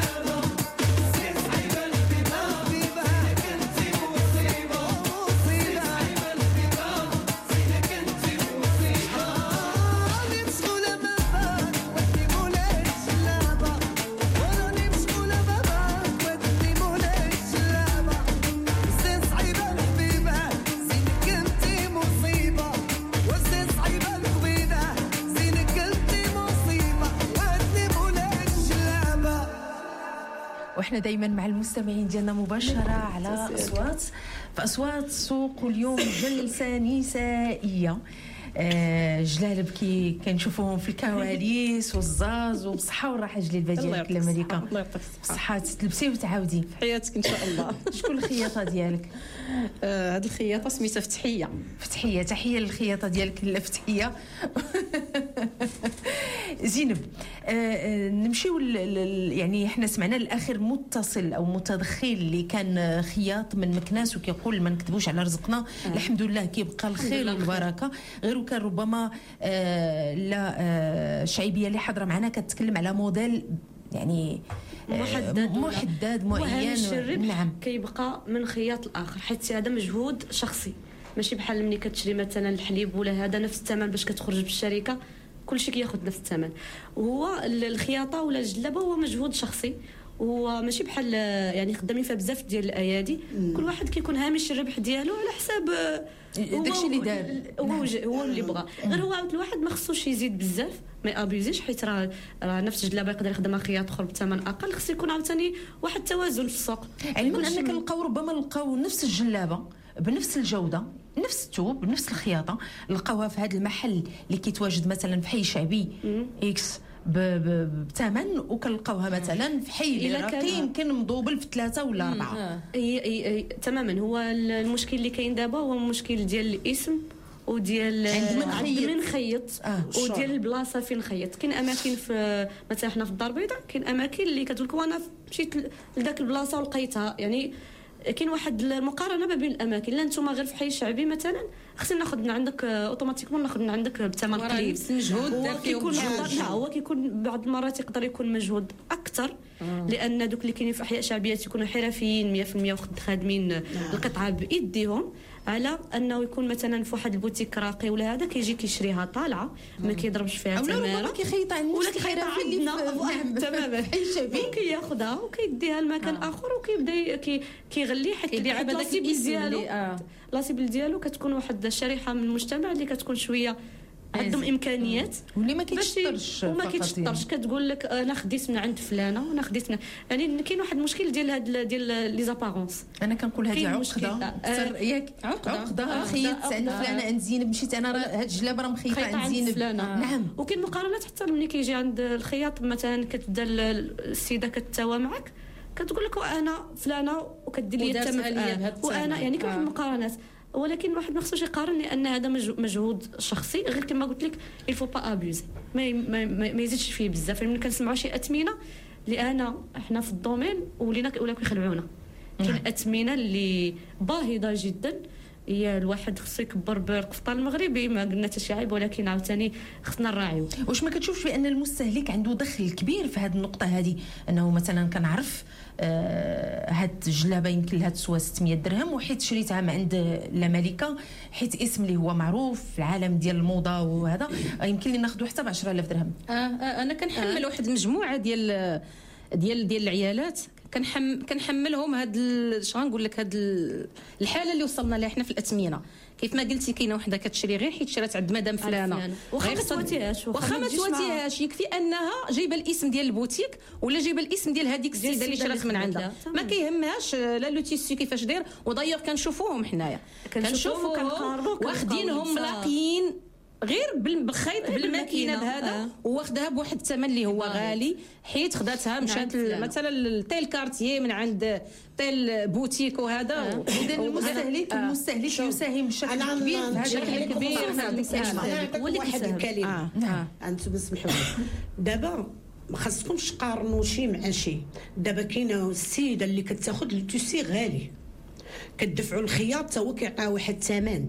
زين صعيبة البيبة زينك انتي مصيبة مصيبة صعيبة البيبة زينك انتي مصيبة راني مشغولة باباك ودي مولاش لعبة وراني مشغولة باباك ودي مولاش لعبة زين صعيبة الحبيبة زينك انتي مصيبة وزين صعيبة الحبيبة زينك انتي مصيبة ودي مولاش لعبة.
واحنا دائما مع المستمعين ديالنا مباشره على اصوات في اصوات سوق، واليوم جلسه نسائيه. آه جلال بكي كنشوفوهم في الكواليس والزاز وبصحه والراحه. جلال
الله
ديالك
يعطيك
الملكه
الصحة، الله يعطيك الصحة.
بصحه تلبسي وتعاودي
في حياتك ان شاء الله.
شكون الخياطه ديالك؟
آه، هاد الخياطه سميتها فتحيه.
فتحيه، تحيه للخياطه ديالك لا فتحيه. زينب، آه، آه، نمشيو ل- ل- يعني احنا سمعنا الاخر متصل او متدخل اللي كان خياط من مكناس وكيقول ما نكذبوش على رزقنا.
آه.
الحمد لله كيبقى الخير
لله الخير.
والبركه. غير كان ربما آه، لا آه، الشعيبيه اللي حاضره معنا كتكلم على موديل يعني آه،
محدد ولا-
محدد معين.
وهامش الربح
نعم.
كيبقى من خياط الاخر، حيت هذا مجهود شخصي، ماشي بحال ملي كتشري مثلا الحليب ولا هذا نفس الثمن باش كتخرج بالشركه كلشي كياخذ نفس الثمن. وهو ال- الخياطه ولا الجلابه هو مجهود شخصي، هو ماشي بحال يعني خدامين فيها بزاف ديال الايادي. كل واحد كيكون هامش الربح ديالو على حساب هو-
داكشي اللي دار.
هو
نعم.
وج- هو اللي بغى. غير هو عاود الواحد ما خصوش يزيد بزاف، ما يابيزيش، حيت راه راه نفس الجلابه يقدر يخدمها خياط اخر بثمن اقل. خص يكون عاوتاني واحد التوازن في السوق.
علما
كلشي
انك
من-
نلقاو ربما نلقاو نفس الجلابه بنفس الجوده نفس الثوب بنفس الخياطه نلقاوها في هذا المحل اللي كيتواجد مثلا في حي شعبي اكس ب- ب- بثمن، وكنلقاوها مثلا في حي
إلا
راقي
كان-
يمكن مضوبل في ثلاثه ولا
مم.
اربعه.
هي هي هي تماما. هو المشكل اللي كاين دابا هو المشكل ديال الاسم وديال
عند من
عند
خيط.
من نخيط
آه، والشرع.
وديال البلاصه فين نخيط. كاين اماكن في مثلا حنا في الدار البيضاء كاين اماكن اللي كتقول لك وانا مشيت لذاك البلاصه ولقيتها. يعني كاين واحد المقارنه ما بين الاماكن. لا نتوما غير في حي شعبي مثلا خصني ناخذ من عندك اوتوماتيكمون ناخذ من عندك بثمن
وراه
قليل.
نفس المجهود
هو
دار فيهم
كيكون
مجهود.
لا هو كيكون بعض المرات يقدر يكون مجهود اكثر، لان دوك اللي كاينين في احياء شعبيه تيكونوا حرفيين مية بالمية وخادمين القطعه بايديهم، على انه يكون مثلا في واحد البوتيك راقي ولا هذا كيجي كيشريها طالعه ما كيضربش فيها
أو لا ربما
تماره
كيخيط عند
ولا
نفس
كيخيط
الحرفي اللي
عندنا
في- نعم،
تماما
في حي شعبي.
وكياخذها وكيديها لمكان اخر وكيبدا ي- كي كيغلي حيت
كيبيعها
حيت
بهذاك
لاسيبل
الاسم
ديالو
اللي- آه.
لاسيبل ديالو كتكون واحد الشريحه من المجتمع اللي كتكون شويه عندهم امكانيات
واللي ما
باش-
كيتشطرش
وما
فقط
كيتشطرش كتقول لك انا خديت من عند فلانه وانا خديت من... يعني كاين واحد المشكل ديال هاد ال- ديال لي زابارونس.
انا كنقول هذه
كاين
عقده
مشكل.
أكثر ياك
عقده
عقده
آه،
خيط
عقدة.
عند فلانه عند زينب مشيت انا راه هاد الجلابه راه مخيطه
خيطة
عند
عند
زينب
فلانة.
نعم
وكاين مقارنات حتى ملي كيجي عند الخياط مثلا كتبدا ال- السيده كتساوى معك كتقول لك وانا فلانه وكدير لي
ودارتها
الثمن
ليا بهاد الثمن.
وانا يعني كاين واحد
آه.
المقارنات ولكن الواحد ما خصوش يقارن لان هذا مج- مجهود شخصي غير كما قلت لك الفو با ابيوزي ما ي- ما, ما, ما يزيدش فيه بزاف ملي كنسمعوا شي اثمنه لان احنا في الدومين ولينا ولاو كيخلعونا كاين اثمنه اللي باهظه جدا هي الواحد خصو يكبر بالقفطان المغربي ما قلنا حتى شي عيب ولكن عاوتاني خصنا نراعيو.
واش ما كتشوفش بان المستهلك عنده دخل كبير في هذه النقطه هذه انه مثلا كنعرف آه هاد الجلابه يمكن لها تسوى ستمية درهم وحيت شريتها من عند لا ملكه حيت اسم اللي هو معروف في العالم ديال الموضه وهذا آه يمكن لي ناخذو حتى ب عشرة آلاف درهم.
آه آه انا كنحمل آه. واحد المجموعه ديال ديال ديال العيالات كنحم كنحملهم هاد اش غنقول لك هاد الحاله اللي وصلنا لها حنا في الاثمنه كيف ما قلتي كاينه وحده كتشري غير حيت شرات عند مدام فلانه
واخا ما
غير صد-
تواتيهاش
واخا ما
تجيش معاها.
تواتيهاش يكفي انها جايبه الاسم ديال البوتيك ولا جايبه الاسم ديال هذيك
ديال
السيده اللي
السيدة
شرات
اللي
من
خدمت
عندها
لها.
ما كيهمهاش لا لو تيسي كيفاش داير وداير كنشوفوهم حنايا
كنشوفوهم وكنقارنوا وكنلقاو
واخدينهم
بزاف.
ملاقيين غير بال- بالخيط
غير
بالماكينه
بالماكينة.
بهذا
آه.
واخدها بواحد الثمن اللي هو غالي حيت خداتها مشات
عند
ل-
فلانة.
مثلا لتيل كارتيي من عند تيل بوتيك وهذا
اذا المستهلك المستهلك يساهم بشكل
أنا
كبير في هذا
بشكل
الشكل
كبير
كبير
في هذا المسألة.
هو
نعطيك
اللي
واحد
كيساهم.
الكلمة
آه.
نعم.
انتم اسمحوا لي دابا ما خاصكمش تقارنوا شي مع شي دابا كاينه السيده اللي كتاخذ التوسي غالي كتدفعوا الخياط تا هو كيعطيها واحد الثمن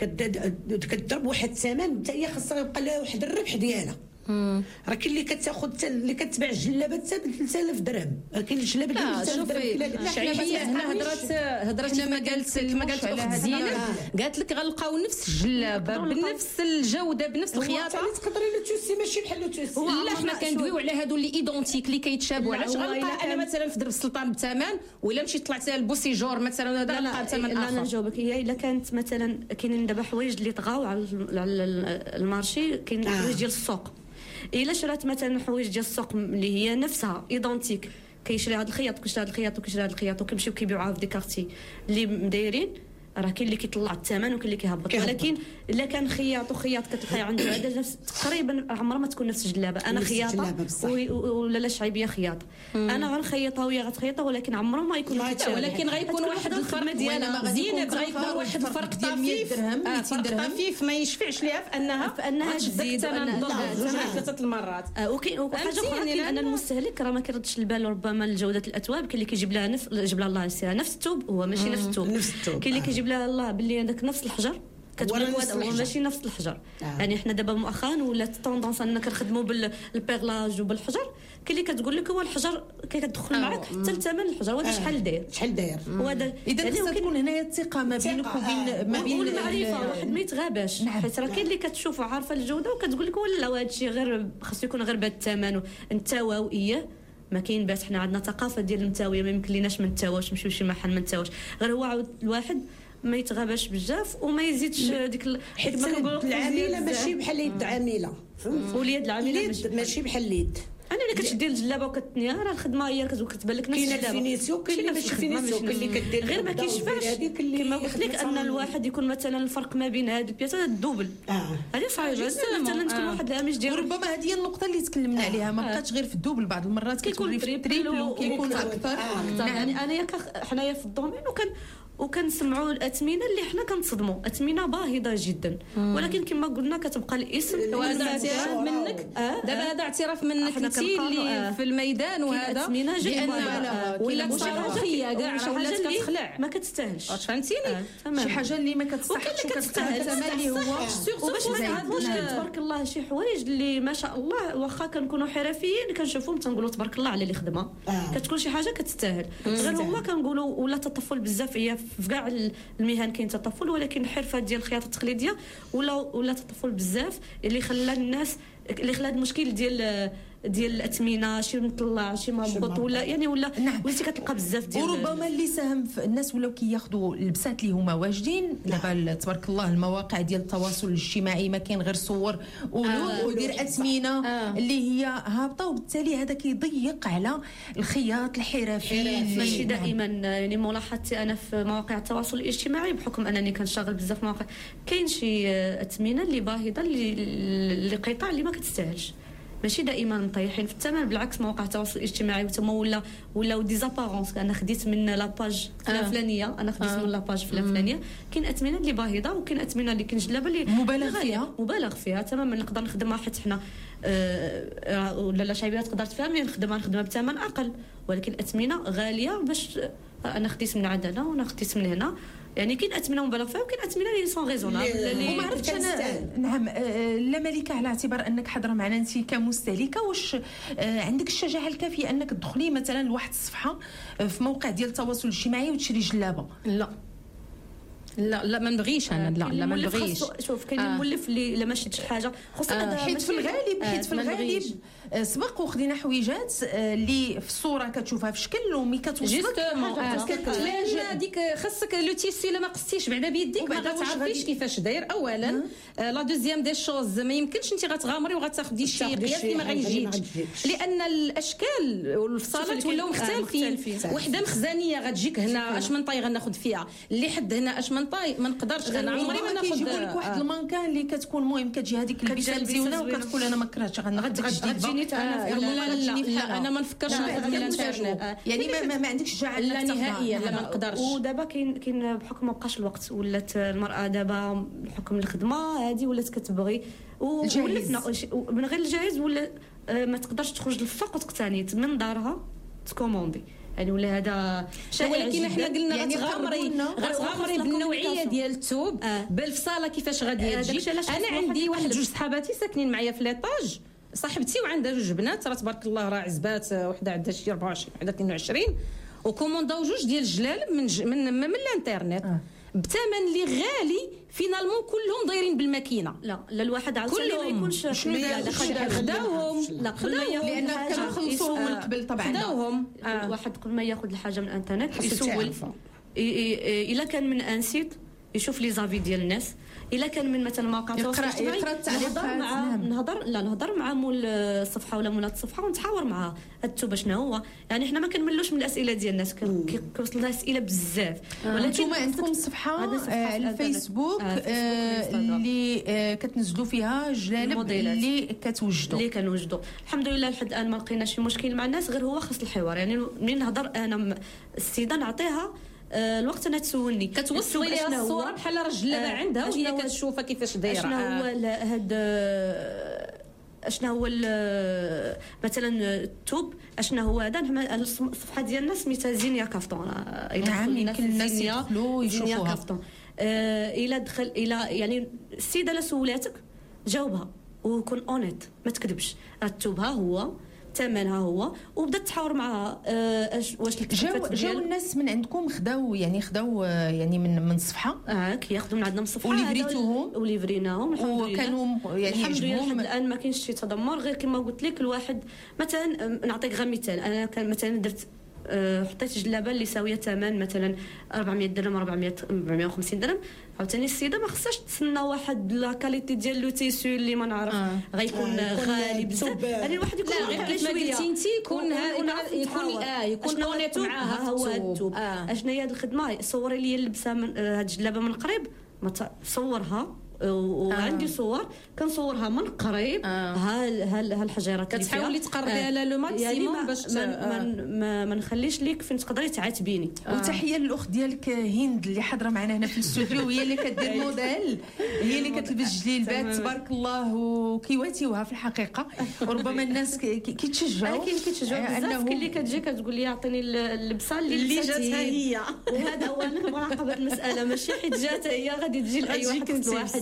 كتد- كتضرب واحد الثمن حتى هي خاصها يبقى لها واحد الربح ديالها راه كاين اللي كتاخذ تا- اللي كتباع الجلابه حتى ب ثلاثة آلاف درهم كاين الجلابه اللي
لا
ب ثلاثة آلاف درهم
شوفي
كاين- لا،
شعيبيه
حنا ما
هنا هضرات هضرات كما قالت كما قالت اخت زينب قالت لك غنلقاو نفس الجلابه بنفس الجوده بنفس الخياطه
اللي تقدري له توسي ماشي بحال له توسي
لا حنا كندويو على هادو اللي ايدونتيك اللي كيتشابهوا
لا،
علاش
هو
غنلقى
إلا
انا
كان-
مثلا في درب السلطان بثمن ولا مشيت طلعت البوسيجور مثلا هذا
لا
غنلقى
لا
بثمن
لا انا
اخر
نجاوبك هي الا كانت مثلا كاينين دابا حوايج اللي طغاو على على المارشي كاين
آه.
حوايج ديال السوق الا شرات مثلا حوايج ديال السوق اللي هي نفسها ايدونتيك كيشري هذا الخياط وكيشري هذا الخياط وكيشري هذا الخياط وكيمشيو كيبيعوها في دي كارتي اللي مدايرين راه كاين اللي كيطلع الثمن وكاين اللي كيهبط ولكن الا كان خياط وخياط كتلقى عنده هذا نفس تقريبا عمرها ما تكون نفس الجلابه انا
نفس
خياطه
الجلابة بصح.
و- و- ولا لا شعيبيه خياطه انا غنخيطها وهي غتخيطها ولكن عمره ما يكون
ما
متشابه.
ولكن غيكون
غتكون
واحد
وحدة
الفرق
الخدمة ديالها
ديالها زينب غيكون واحد الفرق طفيف
درهم
آه،
مئتين
فرق
درهم
طفيف ما يشفعش ليها في انها
في انها
غتشد
تزيد
الثمن
وأنها-
ضرب
لا،
جوج ولا
نعم.
ثلاثه المرات
آه، وكاين وحاجه
فهمتيني
اخرى كاين
لأن-
ان المستهلك راه ما كيردش البال ربما لجوده الاثواب كاين اللي كيجيب لها نفس جيب لها الله يسيرها نفس الثوب هو ماشي نفس الثوب
نفس الثوب،
كاين اللي
آه.
كيجيب لها الله باللي هذاك نفس الحجر كتقول
ولا
لك
نفس
هذا هو
الحجر.
ماشي نفس الحجر
آه.
يعني حنا دابا مؤخرا ولات طوندونس اننا كنخدموا بالبيرلاج وبالحجر كاين اللي كتقول لك هو الحجر كيدخل
آه.
معك حتى لثمن الحجر وهذا شحال داير
شحال داير
وهذا
اذا
يعني
خصها
ممكن-
تكون هنايا الثقه ما بينك
ثقة،
وبين
آه.
ما بين
والمعرفه
ال-
واحد ما يتغاباش
نعم.
حيت راه كاين اللي كتشوف عارفه الجوده وكتقول لك ولا هذا الشيء غير خاصو يكون غير بهذا الثمن نتاوا واياه ما كاين باس حنا عندنا ثقافه ديال المتاويه ما يمكن ليناش ما نتاواش نمشيو شي محل ما نتاواش غير هو عاود الواحد ما يتغاباش بزاف وما يزيدش ديك ال-
حيت
كما كنقولوا
العامله ماشي بحال يد العامله فهمت
واليد العامله ماشي
اليد ماشي بحال اليد
انا اللي كتشدي الجلابه وكتنيها راه الخدمه هي كتبان لك نفس
كاينه
الجلابه
الفينيسيون كاين اللي ماشي فينيسيون كاين اللي كدير
غير ما كيشفاش كما قلت لك ان الواحد يكون مثلا الفرق ما بين هذه البياسه الدوبل هذه صعيبه مثلا تكون واحد الهامش ديال
وربما هذه هي النقطه اللي تكلمنا عليها ما بقاتش غير في الدوبل بعض المرات كيكون في التريبل وكيكون اكثر
يعني انايا حنايا في الدومين وكان وكنسمعوا الاثمنه اللي حنا كنصدموا اثمنه باهظه جدا ولكن كما قلنا كتبقى الاسم
وهذا اعتراف منك دابا هذا اعتراف منك انت اللي في الميدان وهذا
بان
ولا شي حاجه كاع راه ولات كتخلع
ما كتستاهلش
واش فهمتيني
شي حاجه اللي ما كتصحش وكتستاهل الثمن اللي هو
وباش ما نعرفوش تبارك الله شي حوايج اللي ما شاء الله واخا كنكونوا حرفيين كنشوفوهم تنقولوا تبارك الله على اللي خدمه كتكون شي حاجه كتستاهل غير هو كنقولوا ولا تطفل بزاف هي في كاع المهن كاين تطفل ولكن الحرفه ديال الخياطه التقليديه ولا ولا تطفل بزاف اللي خلى الناس اللي خلى هذا المشكل ديال ديال الاثمنه، شي مطلع شي مهبط ولا يعني ولا
نعم.
وليتي كتلقى بزاف ديال
وربما اللي ساهم في الناس ولاو كياخذوا اللبسات اللي هما واجدين دابا تبارك الله المواقع ديال التواصل الاجتماعي ما كاين غير صور
آه.
ودير اثمنه
آه.
اللي هي هابطه، وبالتالي هذا كيضيق على الخياط الحرفي.
ماشي دائما يعني ملاحظتي انا في مواقع التواصل الاجتماعي بحكم انني كنشتغل بزاف مواقع كاين شي اثمنه اللي باهظه اللي لقطاع اللي ما كتستاهلش، ماشي دائما مطيحين في الثمن، بالعكس مواقع التواصل الاجتماعي وتما ولا ولاو ديزابارونس. انا خديت من لاباج الفلانيه، انا خديت
آه.
من لاباج الفلانيه، كاين اثمنه اللي باهظه وكاين اثمنه اللي كنجلبه اللي
مبالغ فيها
مبالغ فيها تماما. نقدر نخدمها حيت حنا آه ولا لا شعبيه تقدر تفهمني نخدمها نخدمها بثمن اقل، ولكن اثمنه غاليه باش انا خديت من عندنا وانا خديت من هنا. يعني كاين اثمنه مبالغ فيها وكاين اثمنه اللي سون ريزونابل اللي
وما عرفتش انا. نعم لا ملكه، على اعتبار انك حاضره معنا انت كمستهلكه، واش عندك الشجاعه الكافيه انك تدخلي مثلا لواحد الصفحه في موقع ديال التواصل الاجتماعي وتشري جلابه؟
لا لا لا ما نبغيش انا. لا لا ما نبغيش.
شوف كاين
آه.
المولف اللي الا ما شدش حاجه خصو
آه. حيت في الغالب حيت في الغالب سبق وخدينا حويجات اللي في الصوره كتشوفها في شكل ومي كتوصلك
لا هذيك خاصك لو تيسي الا ما قصتيش بعدا بيديك ما غتعرفيش كيفاش داير. اولا لا دوزيام دي شوز ما يمكنش انت غتغامري وغتاخدي شي قياس اللي ما غيجيش، لان الاشكال والفصالات ولاو مختلفين. وحده مخزنيه غتجيك هنا اش من طاي غناخذ فيها، اللي حد هنا اش من طاي ما نقدرش انا عمري ما ناخذ.
كيجيبوا لك واحد المانكان اللي كتكون المهم كتجي هذيك البيسه مزيونه وكتقول انا ما كرهتش غنغدي
لا لا لا انا ما نفكرش ناخذ من الانترنت،
يعني ما, ما عندكش الشجاعه
لا نهائيا لا ما نقدرش.
ودابا كاين كاين بحكم ما بقاش الوقت ولات المراه دابا بحكم الخدمه هذه ولات كتبغي ولفنا من غير الجاهز ولا ما تقدرش تخرج للفوق وتقتني من دارها تكوموندي يعني ولا هذا
شيء. ولكن احنا قلنا يعني غتغامري غتغامري بالنوعيه ديال الثوب آه. بالفصاله كيفاش غادي تجي. انا عندي واحد جوج صحاباتي ساكنين معايا في ليطاج، صاحبتي وعندها جوج بنات راه تبارك الله راه عزبات، وحده عندها شي أربعة وعشرين وحده اثنين وعشرين، وكومونداو جوج ديال الجلال من ج... من من الانترنت آه. بثمن اللي غالي فينالمون كلهم دايرين بالماكينه.
لا لا الواحد عاوتاني ما يكونش
شنو خداوهم
لا خداوهم
لان كانوا خلصوهم من قبل طبعا
خداوهم آه. الواحد قبل ما ياخذ الحاجه من الانترنت يسول الا كان من انسيت يشوف لي زافي ديال الناس، الا كان من مثلا مواقع التواصل الاجتماعي نهضر مع نهضر لا نهضر مع مول الصفحه ولا مولات الصفحه ونتحاور معها التوبه شنو هو. يعني حنا ما كنملوش من الاسئله ديال الناس، كيوصلنا اسئله بزاف.
ولكن انتم عندكم صفحه الفيسبوك اللي كتنزلوا فيها جلالب اللي كتوجدوا
اللي كنوجدوا الحمد لله لحد الان ما لقينا شي مشكل مع الناس، غير هو خاص الحوار. يعني منين نهضر انا السيده نعطيها الوقت انا تسولني
كتوصلي ليها الصوره بحال راه الجلابه عندها وهي كتشوفها كيفاش دايره.
شنو هو هذا اشنا هو مثلا التوب اشنا هو هذا الصفحه ديالنا سميتها زينيا كافتون.
نعم يمكن الناس يدخلوا يشوفوها
كافتون. الى دخل الى يعني السيده لا سولاتك جاوبها وكون اونيت ما تكذبش. التوب ها هو ثمنها هو وبدات تحاور معها آه واش
جاو جاو الناس من عندكم خداو يعني خداو يعني من من الصفحه
اه كياخذوا من عندنا من الصفحه
وليفريتوهم
وليفريناهم الحمد لله
وكانوا يعني
الحمد لله لحد الان ما كاينش شي تدمر. غير كما قلت لك الواحد مثلا نعطيك غير مثال، انا كان مثلا درت أه حطيت جلابه اللي ساويه ثمن مثلا أربعمية درهم أربعمية أربعمية وخمسين درهم، عاوتاني السيده ما خصهاش تسنى واحد لا كاليتي ديال لو تيسو اللي ما نعرف آه. غيكون آه. غالي بزاف. يعني الواحد يكون
غير كيف ما قلتي انت يكون يكون اه يكون اونيت معاها
هو التوب. اشنا هي الخدمه صوري لي اللبسه من هاد الجلابه من قريب ما تصورها وعندي آه. صور كنصورها من قريب آه. ها ها الحجيرات
اللي فيها كتحاولي تقربيها على لو ماكسيموم يعني باش
ما, آه. ما, ما نخليش ليك فين تقدري تعاتبيني
آه. وتحيه للاخت ديالك هند اللي حاضره معنا هنا في الاستوديو، هي اللي كدير موديل، هي اللي كتلبس جليلبات تبارك الله وكيواتيوها في الحقيقه. وربما الناس كيتشجعوا
كاين كيتشجعوا بزاف. كاين اللي كتجي كتقول لي عطيني اللبسه اللي, اللي جاتها هي، وهذا هو مراقبه المساله ماشي حيت جاتها هي غادي تجي لاي واحد واحد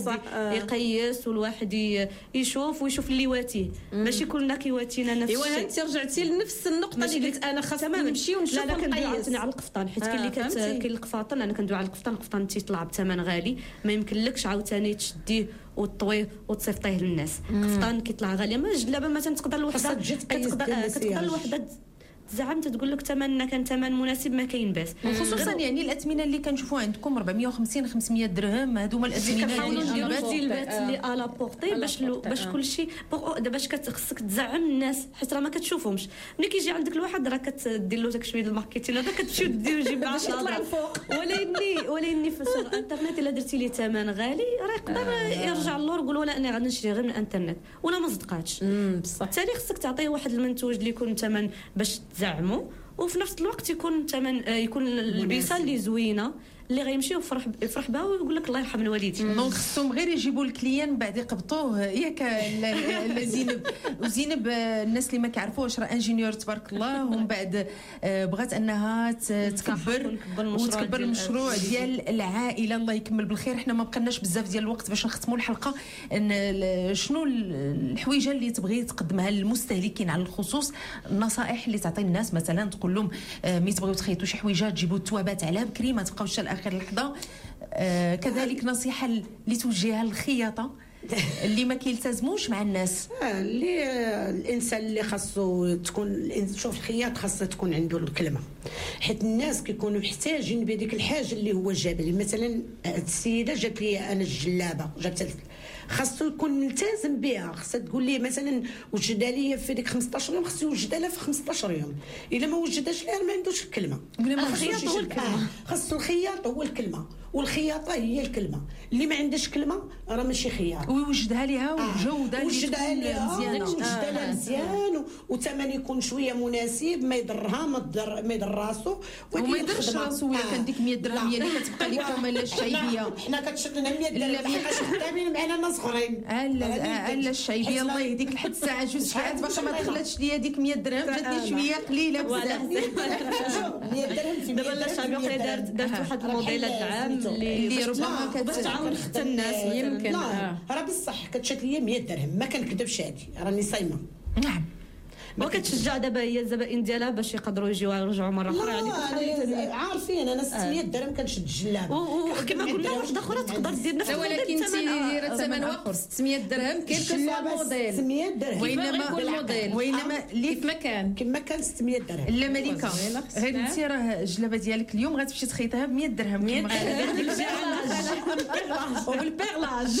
الواحد يقيس والواحد يشوف ويشوف اللي واتيه ماشي كلنا كيواتينا نفس الشيء.
ايوا انت رجعتي لنفس النقطه اللي قلت انا خاصني نمشي ونشوف.
لا لا كندوي على القفطان حيت كاين اللي كاين القفاطن انا كندوي على القفطان القفطان تيطلع بثمن غالي ما يمكنلكش عاوتاني تشديه وتطويه وتصيفطيه للناس. القفطان كيطلع غالي ما الجلابه مثلا تقدر الوحده كتقدر كتقدر الوحده زعمت تقول لك ثمننا كان ثمن مناسب ما كاين باس
خصوصا يعني الاثمنه اللي كنشوفوا عندكم أربعمية وخمسين خمسمية درهم هذوما الاثمنه اللي
كنحاولوا نديروا الجلبات اللي الا بورتي باش باش كلشي باش خصك تزعم الناس حيت راه ما كتشوفهمش ملي كيجي عندك الواحد راه كدير له داك شويه الماركتينغ هذا كتمشيو ديروا جيب باش يطلع الفوق ولكني ولكني في الانترنت الا درتي ليه ثمن غالي راه يقدر يرجع اللور يقول ولا انا غادي نشري غير من الانترنت ولا ما صدقاتش بصح بالتالي خصك تعطيه واحد المنتوج اللي يكون ثمن باش تزعموا وفي نفس الوقت يكون ثمن يكون البيصه اللي زوينه اللي غيمشي ويفرح يفرح بها ويقول لك الله يرحم الوالدين.
دونك خصهم غير يجيبوا الكليان بعد يقبطوه ياك زينب وزينب الناس اللي ما كيعرفوش راه انجينيور تبارك الله ومن بعد بغات انها تكبر وتكبر المشروع ديال العائله الله يكمل بالخير. حنا ما بقناش بزاف ديال الوقت باش نختموا الحلقه شنو الحويجه اللي تبغي تقدمها للمستهلكين على الخصوص النصائح اللي تعطي الناس مثلا تقول لهم ملي تبغيو تخيطوا شي حويجه تجيبوا التوابات على بكري ما تبقاوش اخر لحظه. آه كذلك نصيحه اللي توجهها للخياطه اللي ما كيلتزموش مع الناس
آه اللي آه الانسان اللي خاصو تكون شوف الخياط خاصها تكون عنده الكلمه حيت الناس كيكونوا محتاجين بهذيك الحاجه اللي هو جاب لي. مثلا السيده جات لي انا الجلابه جابت خاصو يكون ملتزم بها خاصها تقول لي مثلا وجدها لي في ديك خمسطاش يوم خاصو يوجدها لها في خمسطاش يوم الا ما وجدهاش لها ما عندوش الكلمه.
الخياط هو الكلمه
خاصو الخياط هو الكلمه والخياطه هي الكلمه اللي ما عندهاش كلمه راه ماشي خياط
ويوجدها ليها وجوده
وجدها ليها مزيانه وجدها لها مزيان وثمن يكون شويه مناسب ما يضرها ما يضر ما يضر راسو
وما يضرش راسو ولا كان ديك مية درهم هي اللي كتبقى لكم الا الشعيبيه
حنا كتشد لنا مية درهم حقاش خدامين معنا ناس اخرين
لا لا الشعيبيه الله يهديك لحد الساعه جوج ساعات باقا ما دخلتش ليا ديك مية درهم جاتني شويه قليله بزاف
مية درهم في
دابا لا شابي دارت دارت واحد الموديلات العام اللي
ربما كتعاون حتى الناس يمكن راه بصح كتشد ليا مية درهم ما كنكذبش هادي راني صايمه.
نعم
وكتشجع دابا هي الزبائن ديالها باش يقدروا يجيو يرجعوا مره اخرى
يعني عارفين انا ستمية درهم كنشد الجلابه
وكما قلنا واحده اخرى تقدر دير نفس
ولكن انت دايره ثمن واخر ستمية درهم كيف كان الموديل
ستمية درهم
وينما الموديل
وينما
كيف ما كان
كما كان ستمية درهم.
لا مليكه غير انت راه الجلابه ديالك اليوم غتمشي تخيطها ب مية درهم
مية درهم والبيرلاج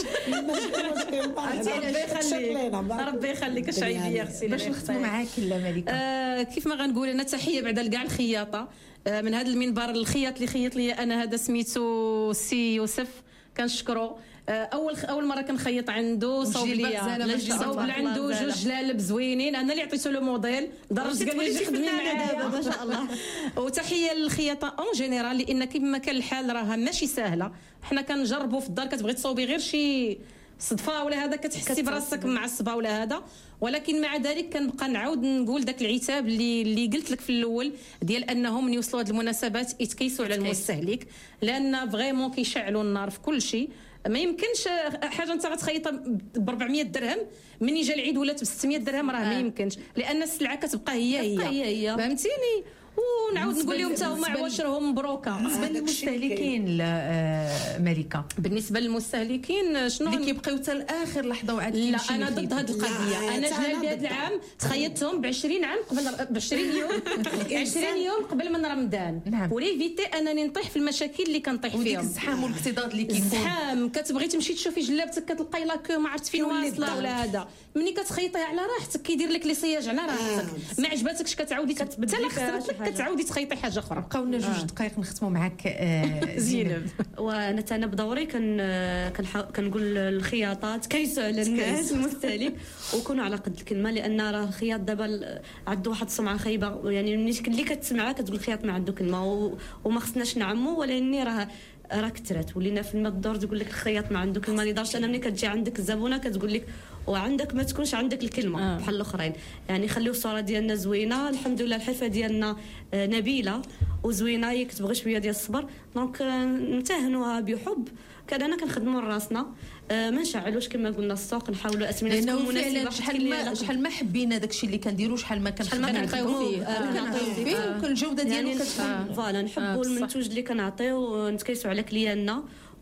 ربي يخليك الشعيبيه اختي
باش نختموا معاك لا مليكه.
آه كيف ما غنقول انا تحيه بعدا لكاع الخياطه آه من هذا المنبر الخياط اللي خيط لي انا هذا سميتو سي يوسف كنشكرو. اول اول مره كنخيط عنده صوب ليا صوب عنده جوج جلالب زوينين انا اللي عطيته له موديل درج قال لي خدمي معاه
ما شاء الله.
وتحيه للخياطه اون جينيرال لان كما كان الحال راها ماشي سهله. حنا كنجربوا في الدار كتبغي تصوبي غير شي صدفه ولا هذا كتحسي براسك معصبه ولا هذا ولكن مع ذلك كنبقى نعاود نقول داك العتاب اللي اللي قلت لك في الاول ديال انهم من يوصلوا هذه المناسبات يتكيسوا على المستهلك لان فريمون كيشعلوا النار في كل شيء. ما يمكنش حاجه انت غتخيطها ب أربعمية درهم من يجي العيد ولات ب ستمية درهم راه ما يمكنش لان السلعه كتبقى هي هي,
هي, هي.
فهمتيني ونعاود نقول لهم حتى هما عواشرهم مبروكه.
بالنسبه للمستهلكين ملكه
بالنسبه للمستهلكين شنو
اللي كيبقيو حتى لاخر لحظه وعاد
لا انا ضد هذه القضيه. انا جلالبي هذا العام تخيطتهم ب عشرين عام قبل ب عشرين يوم عشرين يوم قبل من رمضان
نعم.
وليفيتي انني نطيح في المشاكل اللي كنطيح فيهم
وديك الزحام والاكتضاد اللي كيكون
الزحام كتبغي تمشي تشوفي جلابتك كتلقاي لاكو ما عرفت فين واصله ولا هذا ملي كتخيطيها على راحتك كيدير لك لي سياج على راحتك ما عجباتكش كتعاودي حتى لا خسرت لك كتعاودي تخيطي حاجه اخرى.
بقاو لنا جوج دقائق نختموا معاك آه زينب.
وانا انا بدوري كان كنقول للخياطات كيسوا على الناس المستهلك وكونوا على قد الكلمه لان راه الخياط دابا عنده واحد السمعه خايبه يعني اللي كتسمعها كتقول الخياط ما عنده كلمه وما خصناش نعمو ولكن راه راه كثرت ولينا في الماء الدور تقول لك الخياط ما عنده كلمه، لدرجه انا ملي كتجي عندك الزبونه كتقول لك وعندك ما تكونش عندك الكلمه آه. بحال الاخرين. يعني خليو الصوره ديالنا زوينه، الحمد لله الحرفه ديالنا نبيله وزوينه، هي كتبغي شويه ديال الصبر، دونك نمتهنوها بحب. كان انا كنخدموا راسنا، آه ما نشعلوش كما قلنا السوق، نحاولوا اسمنه تكون مناسبه.
شحال ما شحال ما حبينا داكشي اللي كنديروا، شحال ما كنعطيو فيه وكان الجوده ديالو كتكون
فوالا نحبوا المنتوج اللي كنعطيو، نتكيسوا على كلياننا،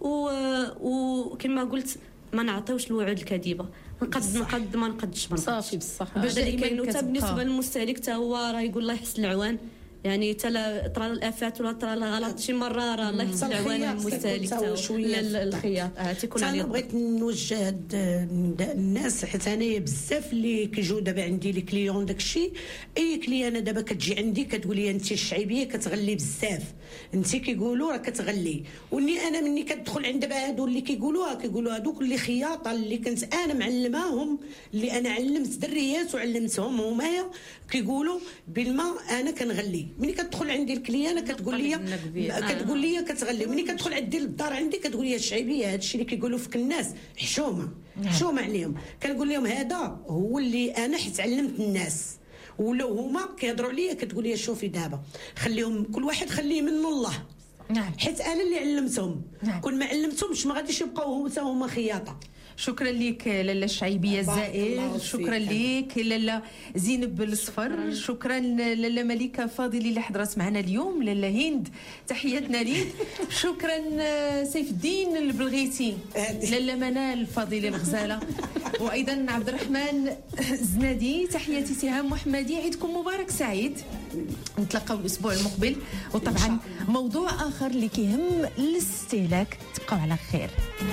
وكما قلت ما نعطيوش الوعود الكاذبه، نقد نقد ما نقدش
صافي بصح
باش دائما حتى بالنسبه للمستهلك حتى هو راه يقول الله يحسن العوان. يعني تلا ترى الافات ولا ترى الغلط شي مره راه الله يحسن العوان المستهلك لا الخياط تيكون عليه.
انا بغيت نوجه الناس، حيت انايا بزاف اللي كيجيو دابا عندي لي كليون داكشي، اي كليانه دابا كتجي عندي كتقول لي انت الشعيبيه كتغلي بزاف، انت كيقولوا راه كتغلي، واني انا مني كتدخل عند دابا هادو اللي كيقولوها كيقولوا هادوك اللي خياطه اللي كنت انا معلماهم، اللي انا علمت دريات وعلمتهم همايا كيقولوا بالما انا كنغلي. ملي كتدخل عندي الكليانه كتقول لي كتقول لي كتغلي، ملي كتدخل عندي للدار عندي كتقول لي الشعيبيه هادشي اللي كيقولوا فيك الناس حشومه حشومه عليهم. كنقول لهم هذا هو اللي انا حيت علمت الناس، ولو هما كيهضروا عليا كتقول لي شوفي دابا خليهم كل واحد خليه من الله، نعم حيت انا اللي علمتهم، نعم. كل ما علمتهمش ما غاديش يبقاو هما خياطه.
شكرا لك لاله الشعيبيه الزائر، شكرا لك لاله زينب الصفر، شكرا لاله مليكه فاضلي اللي حضرت معنا اليوم، لاله هند تحياتنا ليك، شكرا سيف الدين البلغيتي، لاله منال فاضلي الغزاله، وايضا عبد الرحمن الزنادي، تحياتي سهام محمدي، عيدكم مبارك سعيد، نتلاقاو الاسبوع المقبل، وطبعا موضوع اخر اللي كيهم الاستهلاك، تبقاو على خير.